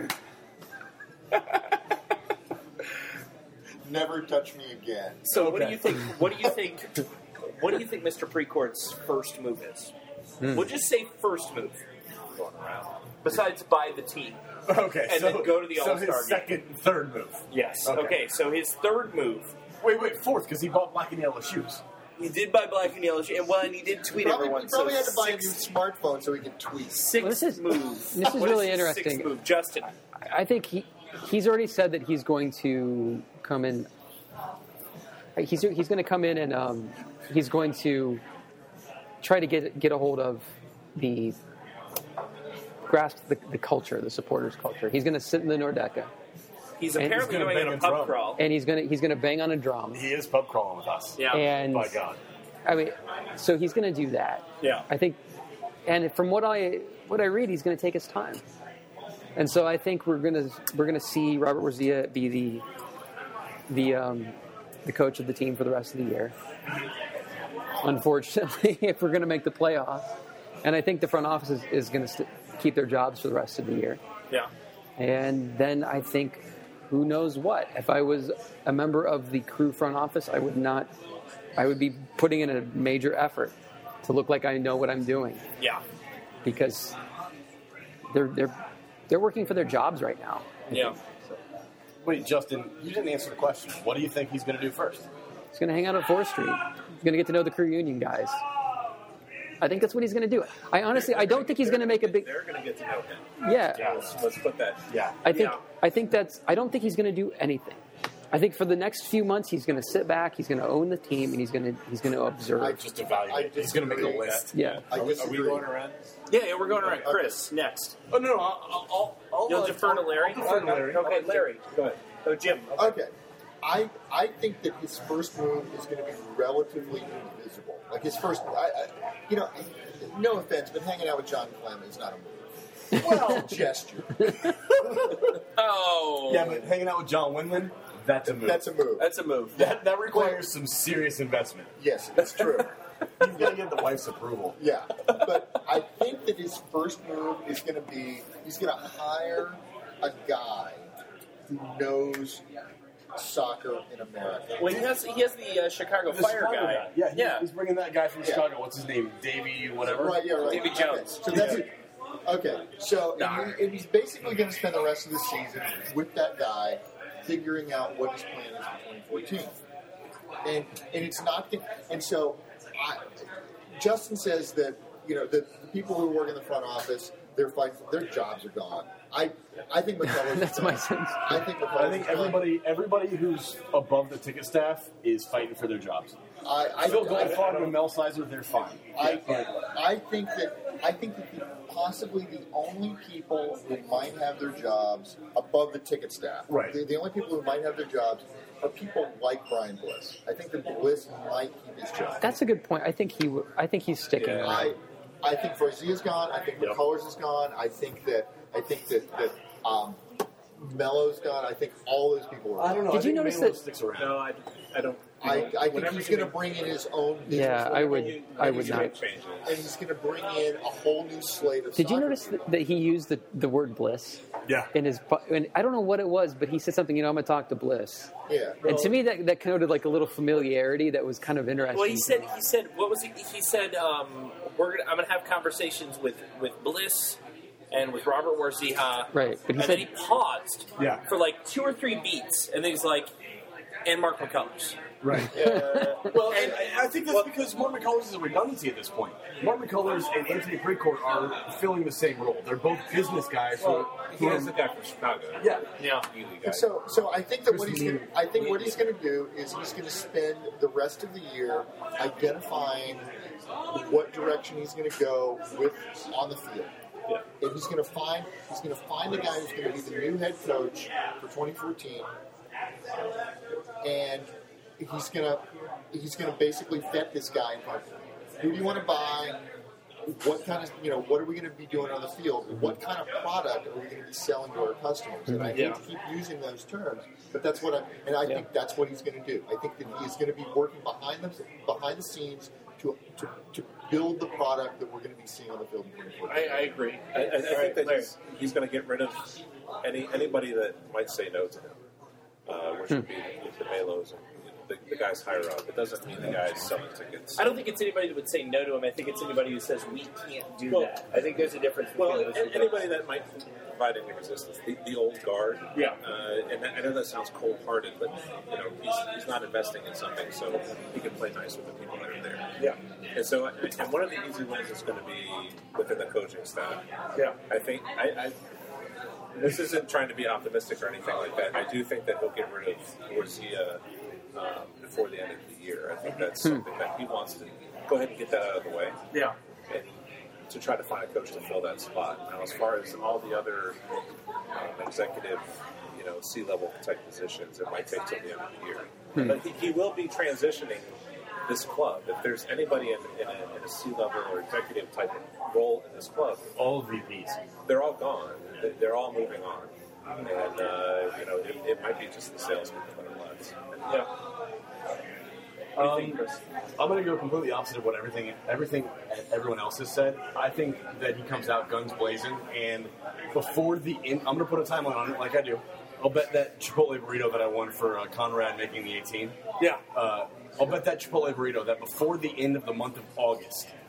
Never touch me again. so what do Okay. you think? What do you think? What do you think Mister Precourt's first move is? We'll just say first move. going around. Besides buy the team. Okay, And so, then go to the so All-Star his game. second and third move. Yes. Okay. Okay. So his third move, Wait, wait, fourth, because he bought black and yellow shoes. he did buy black and yellow, and well, and he did tweet Probably, everyone. he probably so had to buy a new six, smartphone so he could tweet. six Well, this is- move. this is What really his interesting. Sixth move, Justin. I think he he's already said that he's going to come in. He's he's going to come in and um, he's going to try to get get a hold of the grasp the, the culture, the supporters' culture. He's going to sit in the Nordeca He's And apparently he's gonna going on bang a a pub drum. crawl. and he's going to he's going to bang on a drum. He is pub crawling with us. Yeah. And By God. I mean, so he's going to do that. Yeah. I think, and from what I what I read, he's going to take his time. And so I think we're going to we're going to see Robert Warzia be the the um, the coach of the team for the rest of the year. Unfortunately, if we're going to make the playoffs, and I think the front office is, is going to st- keep their jobs for the rest of the year. Yeah. And then I think, who knows what? If I was a member of the crew front office, I would not. I would be putting in a major effort to look like I know what I'm doing, Yeah. because they're they're they're working for their jobs right now. I Yeah. think. So Wait, Justin, you didn't answer the question. What do you think he's going to do first? he's going to hang out at fourth Street. He's going to get to know the crew union guys. I think that's what he's going to do. I honestly, I don't think he's going to make a big. They're going to get to know him. Yeah, Yeah. Let's, let's put that. Yeah. I think Yeah. I think that's. I don't think he's going to do anything. I think for the next few months he's going to sit back. He's going to own the team, and he's going to he's going to observe. I Just evaluate. I He's going to make a disagree. list. yeah. I Are we, are we disagree. going around? Yeah, yeah, we're going around. Chris, next. Oh no, no, I'll, I'll, I'll You'll uh, defer to Larry? I'll defer to Larry. Okay, Larry, go ahead. Oh, Jim. Okay. I I think that his first move is going to be relatively invisible. Like his first, I, I, you know, no offense, but hanging out with John Clem is not a move. Well, gesture. Oh. Yeah, but hanging out with John Windland, that's a move. That's a move. That's a move. that, that requires some serious investment. Yes, it's true. You've got to get the wife's approval. Yeah, but I think that his first move is going to be he's going to hire a guy who knows soccer in America. Well, he has he has the uh, Chicago The Fire Chicago guy. Yeah, he- yeah. he's bringing that guy from Yeah. Chicago. What's his name? Davey, whatever. Right, yeah, right. Davy Jones. Okay, so that's it. Okay, so and, he, and he's basically going to spend the rest of the season with that guy, figuring out what his plan is for twenty fourteen. And and it's not, gonna- and so I, Justin says that you know the, the people who work in the front office, their fight, their jobs are gone. I I think McCullers. That's my sense. I think McCullers. I think everybody, everybody who's above the ticket staff is fighting for their jobs. I, I, Phil I, Goldfarb and Mel Sizer, they're fine. I, I think that I think that the, possibly the only people who might have their jobs above the ticket staff, Right. The, the only people who might have their jobs are people like Brian Bliss. I think that Bliss might keep his job. That's a good point. I think he. w- I think he's sticking. Yeah. around. I, I think Farzia's gone. I think Yep. McCullers is gone. I think that I think that that um, Mello's gone. I think all those people are. I don't know. Did I you think notice Melo that- sticks around? No, I, I don't. you I, know, I think whenever he's you going to make- bring in his own. business Yeah, I would. you- I whenever would you not. make changes. and he's going to bring in a whole new slate of. Did you soccer notice people. that, that he used the, the word bliss Yeah. in his? bu- And I don't know what it was, but he said something. You know, I'm going to talk to Bliss. Yeah. And to me, that, that connoted like a little familiarity that was kind of interesting. Well, he said he said what was he? He said um, we're gonna I'm gonna have conversations with, with Bliss and with Robert Warzija. Right, but he and said- then he paused Yeah. for like two or three beats, and then he's like, and Mark McCullers. Right. Uh, Well, and I, I think that's because Mark McCullers is a redundancy at this point. Mark McCullers and Anthony Precourt are filling the same role. They're both business guys. who- Well, he who has are- the guy from Chicago. Yeah. yeah. Healy guy. And so, so I think that what Chris he's going Neal. I think what he's going to do is he's going to spend the rest of the year identifying what direction he's going to go with on the field. Yeah. And he's going to find he's going to find the guy who's going to be the new head coach for twenty fourteen, and he's going to he's going to basically vet this guy and find who do you want to buy. What kind of, you know, what are we going to be doing on the field? What kind of product are we going to be selling to our customers? And I hate Yeah. to keep using those terms, but that's what I'm, and I think that's what he's going to do. I think that he's going to be working behind the behind the scenes to to, to build the product that we're going to be seeing on the field in twenty fourteen. I, I agree. I, I, I think Right, that Larry. he's, he's going to get rid of any anybody that might say no to him, uh, which would be the Melos and the, the guys higher up. It doesn't mean the guys selling tickets. I don't think it's anybody that would say no to him. I think it's anybody who says we can't do Well- that. I think there's a difference between Well, those a- two anybody that might provide any resistance, the, the old guard. Yeah. Uh, and I know that sounds cold-hearted, but you know he's, he's not investing in something, so he can play nice with the people that are there. Yeah. And so, and one of the easy ones is going to be within the coaching staff. Yeah. I think I, I. This isn't trying to be optimistic or anything like that. I do think that he'll get rid of Warzia um, before the end of the year. I think that's something that he wants to go ahead and get that out of the way. Yeah. And to try to find a coach to fill that spot. Now, as far as all the other um, executive, you know, C-level type positions, it might take till the end of the year. But he, he will be transitioning this club. If there's anybody in, in, a, in a C-level or executive type of role in this club, all V Ps. they're all gone. They- They're all moving on. And, uh, you know, it, it might be just the salespeople that are left. Yeah. Um, I'm going to go completely opposite of what everything everything everyone else has said. I think that he comes out guns blazing, and before the end, I'm going to put a timeline on it, like I do. I'll bet that Chipotle burrito that I won for uh, Conrad making the eighteen. Yeah. Uh, I'll bet that Chipotle burrito that before the end of the month of August,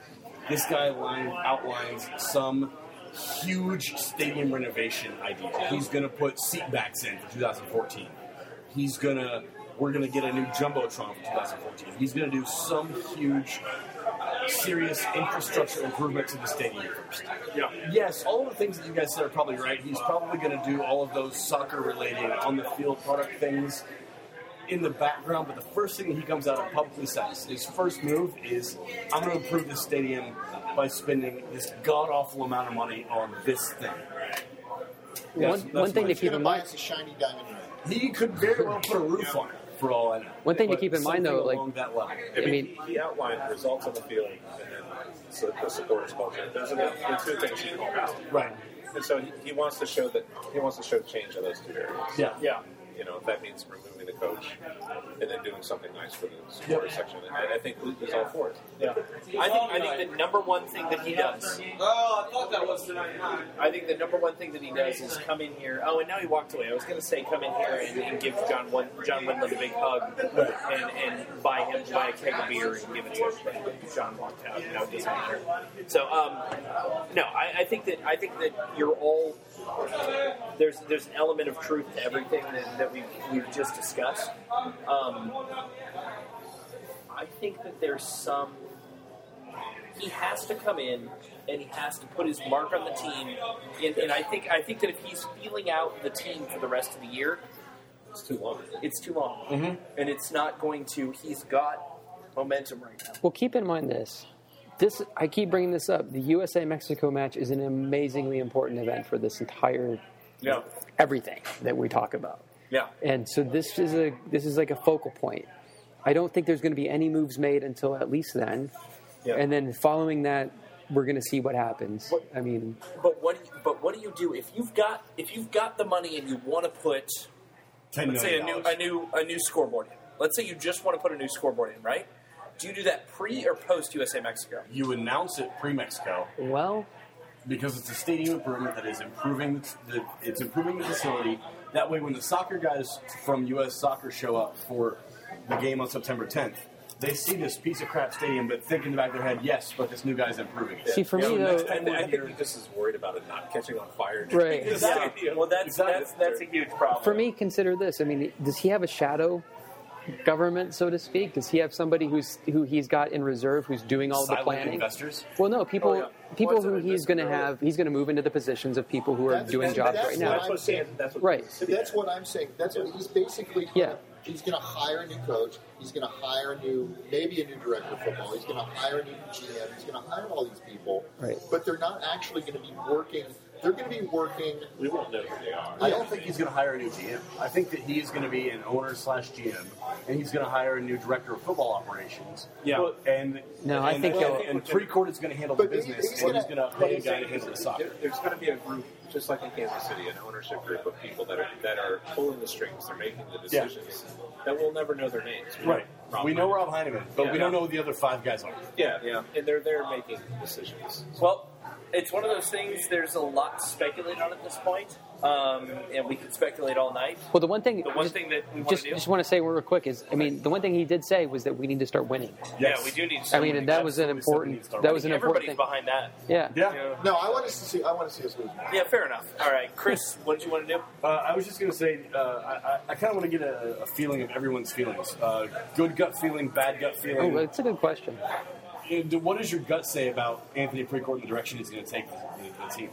this guy line, outlines some huge stadium renovation idea. He's going to put seat backs in for two thousand fourteen. He's going to, we're going to get a new Jumbotron for two thousand fourteen. He's going to do some huge, serious infrastructure improvement to the stadium first. Yeah. Yes, all of the things that you guys said are probably right. He's probably going to do all of those soccer-related, on-the-field product things in the background, but the first thing that he comes out and publicly says, his first move is, I'm going to improve this stadium by spending this god-awful amount of money on this thing. One, That's- one that's thing my- to keep in buy mind. us a shiny diamond ring. He could very well put a roof on it, for all I know. One thing to But keep in mind, something though, like- along that level. I mean, mean- he outlined results on the field and then so the supporters culture. There's the two things he called out. Right. And so he, he wants to show that he wants to show change in those two areas. Yeah. Yeah. You know, if that means removing the coach and then doing something nice for the supporter section, and I, I think Luke is all for it. Yeah. I think I think the number one thing that he does. Oh, I thought that was the ninety-nine. I think the number one thing that he does is come in here. Oh, and now he walked away. I was going to say come in here and, and give John Win, John Windland a big hug and, and buy him buy a keg of beer and give it to him. But John walked out. You know, it doesn't matter. So, um, no, I, I think that I think that you're all there's there's an element of truth to everything that, that we've we've just discussed. Um, I think that there's some. He has to come in and he has to put his mark on the team. And, and I think I think that if he's feeling out the team for the rest of the year, It's too long. it's too long, and it's not going to. He's got momentum right now. Well, keep in mind this. This I keep bringing this up. The U S A Mexico match is an amazingly important event for this entire Yeah, everything that we talk about. yeah. And so this is a this is like a focal point. I don't think there's going to be any moves made until at least then. Yeah. And then following that, we're going to see what happens. What- I mean, But what do you, but what do you do if you've got if you've got the money and you want to put ten let's say a million new a new a new scoreboard in. Let's say you just want to put a new scoreboard in, right? Do you do that pre or post U S A Mexico? You announce it pre-Mexico well, because it's a stadium improvement that is improving the, it's improving the facility. That way, when the soccer guys from U S Soccer show up for the game on September tenth, they see this piece of crap stadium, but think in the back of their head, yes, but this new guy's improving it. see for You me know, though, next time And we're I think here- he just is worried about it not catching on fire. Right. The Exactly. stadium. Well, that's Exactly. that's that's a huge problem. for me, consider this. I mean, does he have a shadow government, so to speak? Does he have somebody who's who he's got in reserve who's doing all the silent planning? investors. Well, no, people Oh, yeah. people Well, who it's a- he's going to it's a- have. He's going to move into the positions of people who are That's- doing that's- jobs that's right what now. That's what Dan, that's what Right. So that's what I'm saying. That's what he's basically. Yeah. He's going to hire a new coach. He's going to hire a new, maybe a new director of football. He's going to hire a new G M. He's going to hire all these people. Right. But they're not actually going to be working. They're going to be working. we won't know who they are. I don't think he's going to hire a new G M. I think that he's going to be an owner slash G M, and he's going to hire a new director of football operations. Yeah. And No, I and, think and, he'll- and Precourt is going to handle the But he- business, he's and gonna- he's going to pay a guy to handle the soccer. There, there's going to be a group, just like in Kansas City, an ownership group of people that are that are pulling the strings. They're making the Yeah. decisions that we'll never know their names. We Right. know Rob We know Hyman. Rob Heineman, but Yeah. we don't know who the other five guys are. Yeah, Yeah. and they're they're making decisions. Well, it's one of those things. There's a lot to speculate on at this point, um, and we could speculate all night. Well, the one thing, The one just, thing that we want just, to do. just want to say real quick is, I mean, the one thing he did say was that we need to start winning. Yeah, we do need. To I mean, and that was an Absolutely something important. needs to start That was an everybody's important thing. behind that. Yeah. Yeah. Yeah. No, I want us to see. I want to see us lose. Yeah, fair enough. All right, Chris, what did you want to do? Uh, I was just going to say, uh, I, I, I kind of want to get a, a feeling of everyone's feelings. Uh, good gut feeling, bad gut Oh, feeling. that's a good question. And what does your gut say about Anthony Precourt and the direction he's going to take the, the, the team?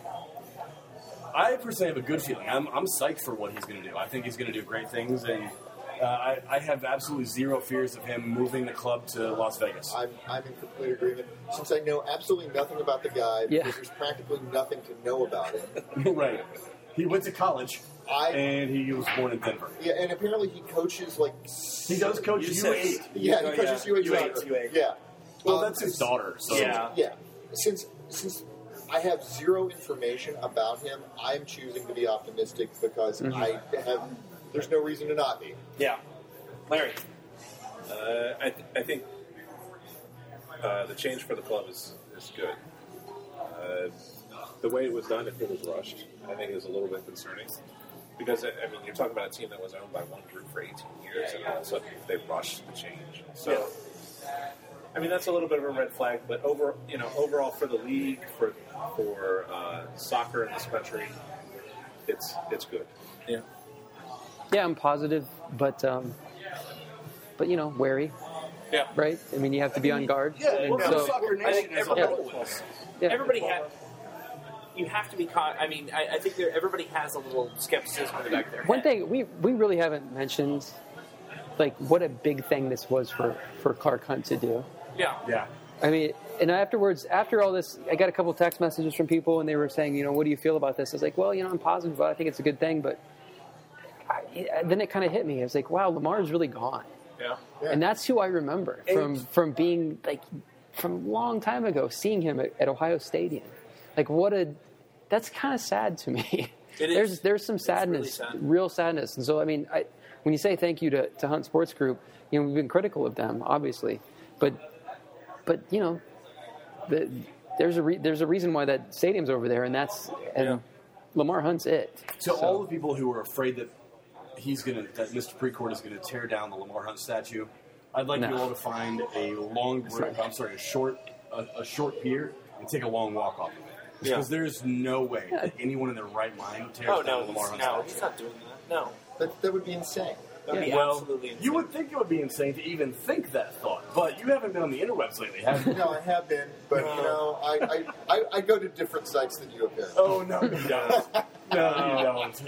I personally have a good feeling. I'm, I'm psyched for what he's going to do. I think he's going to do great things, and uh, I, I have absolutely zero fears of him moving the club to Las Vegas. I'm, I'm in complete agreement. Since I know absolutely nothing about the guy, Yeah. because there's practically nothing to know about him. Right. He went to college, I and he was born in Denver. yeah, and apparently he coaches like. He does coach U U six. eight. Yeah, he Oh, coaches yeah. U eight. U eight, soccer. U eight. Yeah. Well, Um, that's his daughter. So. Yeah. Yeah. Since since I have zero information about him, I'm choosing to be optimistic because I have. There's no reason to not be. Yeah, Larry. Uh, I, th- I think uh, the change for the club is, is good. Uh, the way it was done, if it was rushed, I think is a little bit concerning. Because, I I mean, you're talking about a team that was owned by one group for eighteen years, and all of a sudden they rushed the change. So I mean, that's a little bit of a red flag, but over, you know, overall for the league, for for uh, soccer in this country, it's it's good. Yeah. Yeah, I'm positive, but um, but you know, wary, Yeah. right? I mean, you have to be on guard. Yeah, and well, so, soccer I think nation as a everybody, whole. yeah. everybody has. You have to be caught. I mean, I, I think there, everybody has a little skepticism in the back of their One head. thing we we really haven't mentioned, like what a big thing this was for for Clark Hunt to do. Yeah. Yeah. I mean, and afterwards, after all this, I got a couple text messages from people, and they were saying, you know, what do you feel about this? I was like, well, you know, I'm positive about it. I think it's a good thing, but I, then it kind of hit me. I was like, wow, Lamar's really gone. Yeah. And that's who I remember from, from being, like, from a long time ago, seeing him at, at Ohio Stadium. Like, what a, that's kind of sad to me. It is. There's there's some It's really sadness, sad. real sadness. And so, I mean, I, when you say thank you to, to Hunt Sports Group, you know, we've been critical of them, obviously. But, but you know, the, there's a re, there's a reason why that stadium's over there, and that's, and Yeah. Lamar Hunt's it. To So- all the people who are afraid that he's gonna, that Mister Precourt is gonna tear down the Lamar Hunt statue, I'd like No. you all to find a long, bridge, I'm sorry, a short, a, a short pier and take a long walk off of it. Yeah. Because there's no way that anyone in their right mind tears Oh down no, the Lamar he's, Hunt no, statue. he's not doing that. No, That, that would be insane. that would be Well, absolutely insane. you would think it would be insane to even think that thought, but you haven't been on the interwebs lately, have you? No, I have been, but you know, I, I, I, I go to different sites than you apparently. Oh, no, you don't. No, you don't.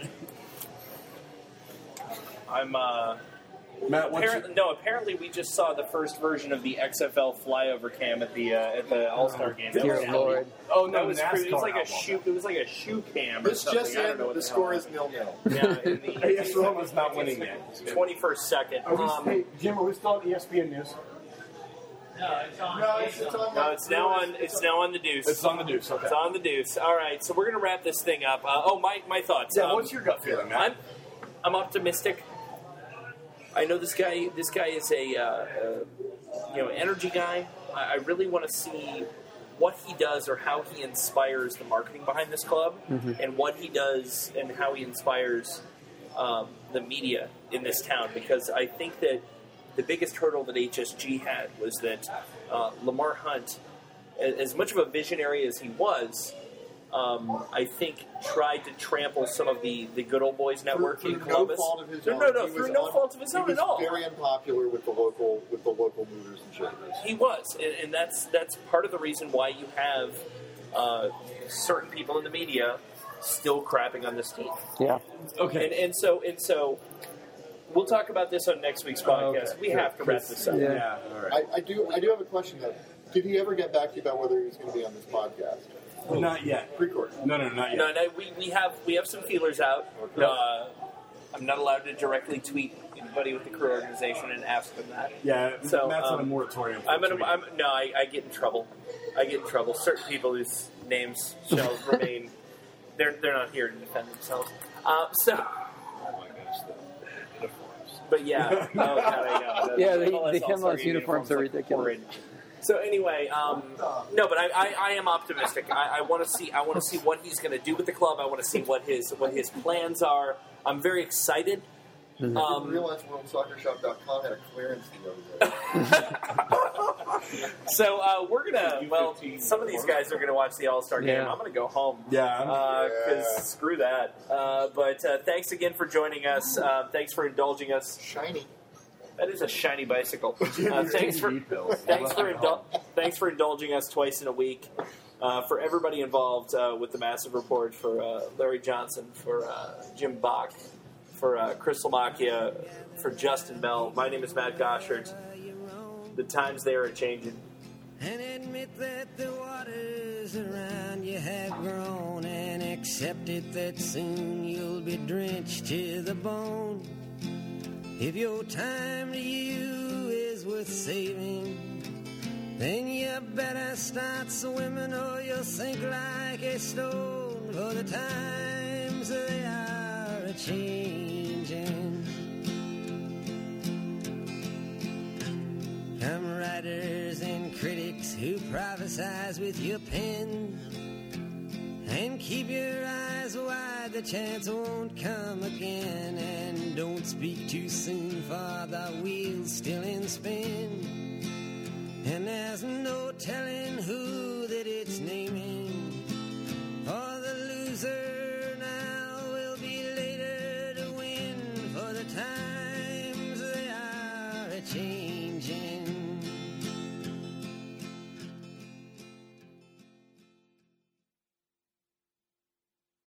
I'm. Uh, Matt, what's your, apparently, no, apparently we just saw the first version of the X F L flyover cam at the uh, at the All Star game. That Dear was- Lord. oh, no, That was NASCAR crazy. It was like a album. shoe. It was like a shoe cam. Or This something. just I don't in, know what the the score hell. is nil nil. Yeah, in the A S one is not winning yet. twenty-first second. Are we, Um, hey, Jim, are we still on E S P N News? No, it's, it's on. no, it's now on. It's now on the Deuce. It's on the Deuce, okay. It's on the Deuce. All right, so we're gonna wrap this thing up. Uh, oh, my my thoughts. Yeah, Um, what's your gut feeling, Matt? I'm I'm optimistic. I know this guy. This guy is a uh, uh, you know energy guy. I, I really want to see what he does or how he inspires the marketing behind this club, and what he does and how he inspires um, the media in this town. Because I think that the biggest hurdle that H S G had was that uh, Lamar Hunt, a- as much of a visionary as he was, um, I think tried to trample some of the, the good old boys network through in no Columbus. fault of his no, own. no, no, He through was no un- fault of his he own was at all. Very unpopular with the local with the local movers and shakers. He was, and, and that's that's part of the reason why you have uh, certain people in the media still crapping on this team. Yeah. Okay. And and so and so, we'll talk about this on next week's podcast. Okay. We have to wrap this up. Yeah. Yeah, all right. I, I do I do have a question though. Did he ever get back to you about whether he was going to be on this podcast? Not yet. Pre-court. No, no, no, not yet. No, no, we, we have we have some feelers out. Okay. Uh, I'm not allowed to directly tweet anybody with the crew organization and ask them that. Yeah, So, Matt's on a um, moratorium. for I'm gonna. tweeting. I'm, no, I, I get in trouble. I get in trouble. Certain people whose names shall remain. They're they're not here to defend themselves. Uh, so. But yeah, oh God, I know. Yeah, the- All the this M L S All-Star uniforms are look ridiculous. horrid. So anyway, um, no, but I, I, I am optimistic. I, I want to see. I want to see what he's going to do with the club. I want to see what his what his plans are. I'm very excited. I didn't Um, realize world soccer shop dot com had a clearance the other day. so uh, we're gonna. Well, some of these guys are going to watch the All Star game. Yeah. I'm going to go home. Yeah, I'm- Because Yeah. screw that. Uh, but uh, thanks again for joining us. Uh, thanks for indulging us. Shiny. That is a shiny bicycle. Uh, thanks for Pills. thanks for indul- thanks for indulging us twice in a week. Uh, for everybody involved uh, with the Massive Report, for uh, Larry Johnson, for uh, Jim Bach, for uh, Chris Lamacchia, for Justin Bell. My name is Matt Goshert. The times they are changing. And admit that the waters around you have grown, and accept it that soon you'll be drenched to the bone. If your time to you is worth saving, then you better start swimming or you'll sink like a stone, for the times they are a-changing. Come writers and critics who prophesize with your pen, and keep your eyes wide, the chance won't come again. And don't speak too soon, for the wheel's still in spin. and there's no telling who that it's naming.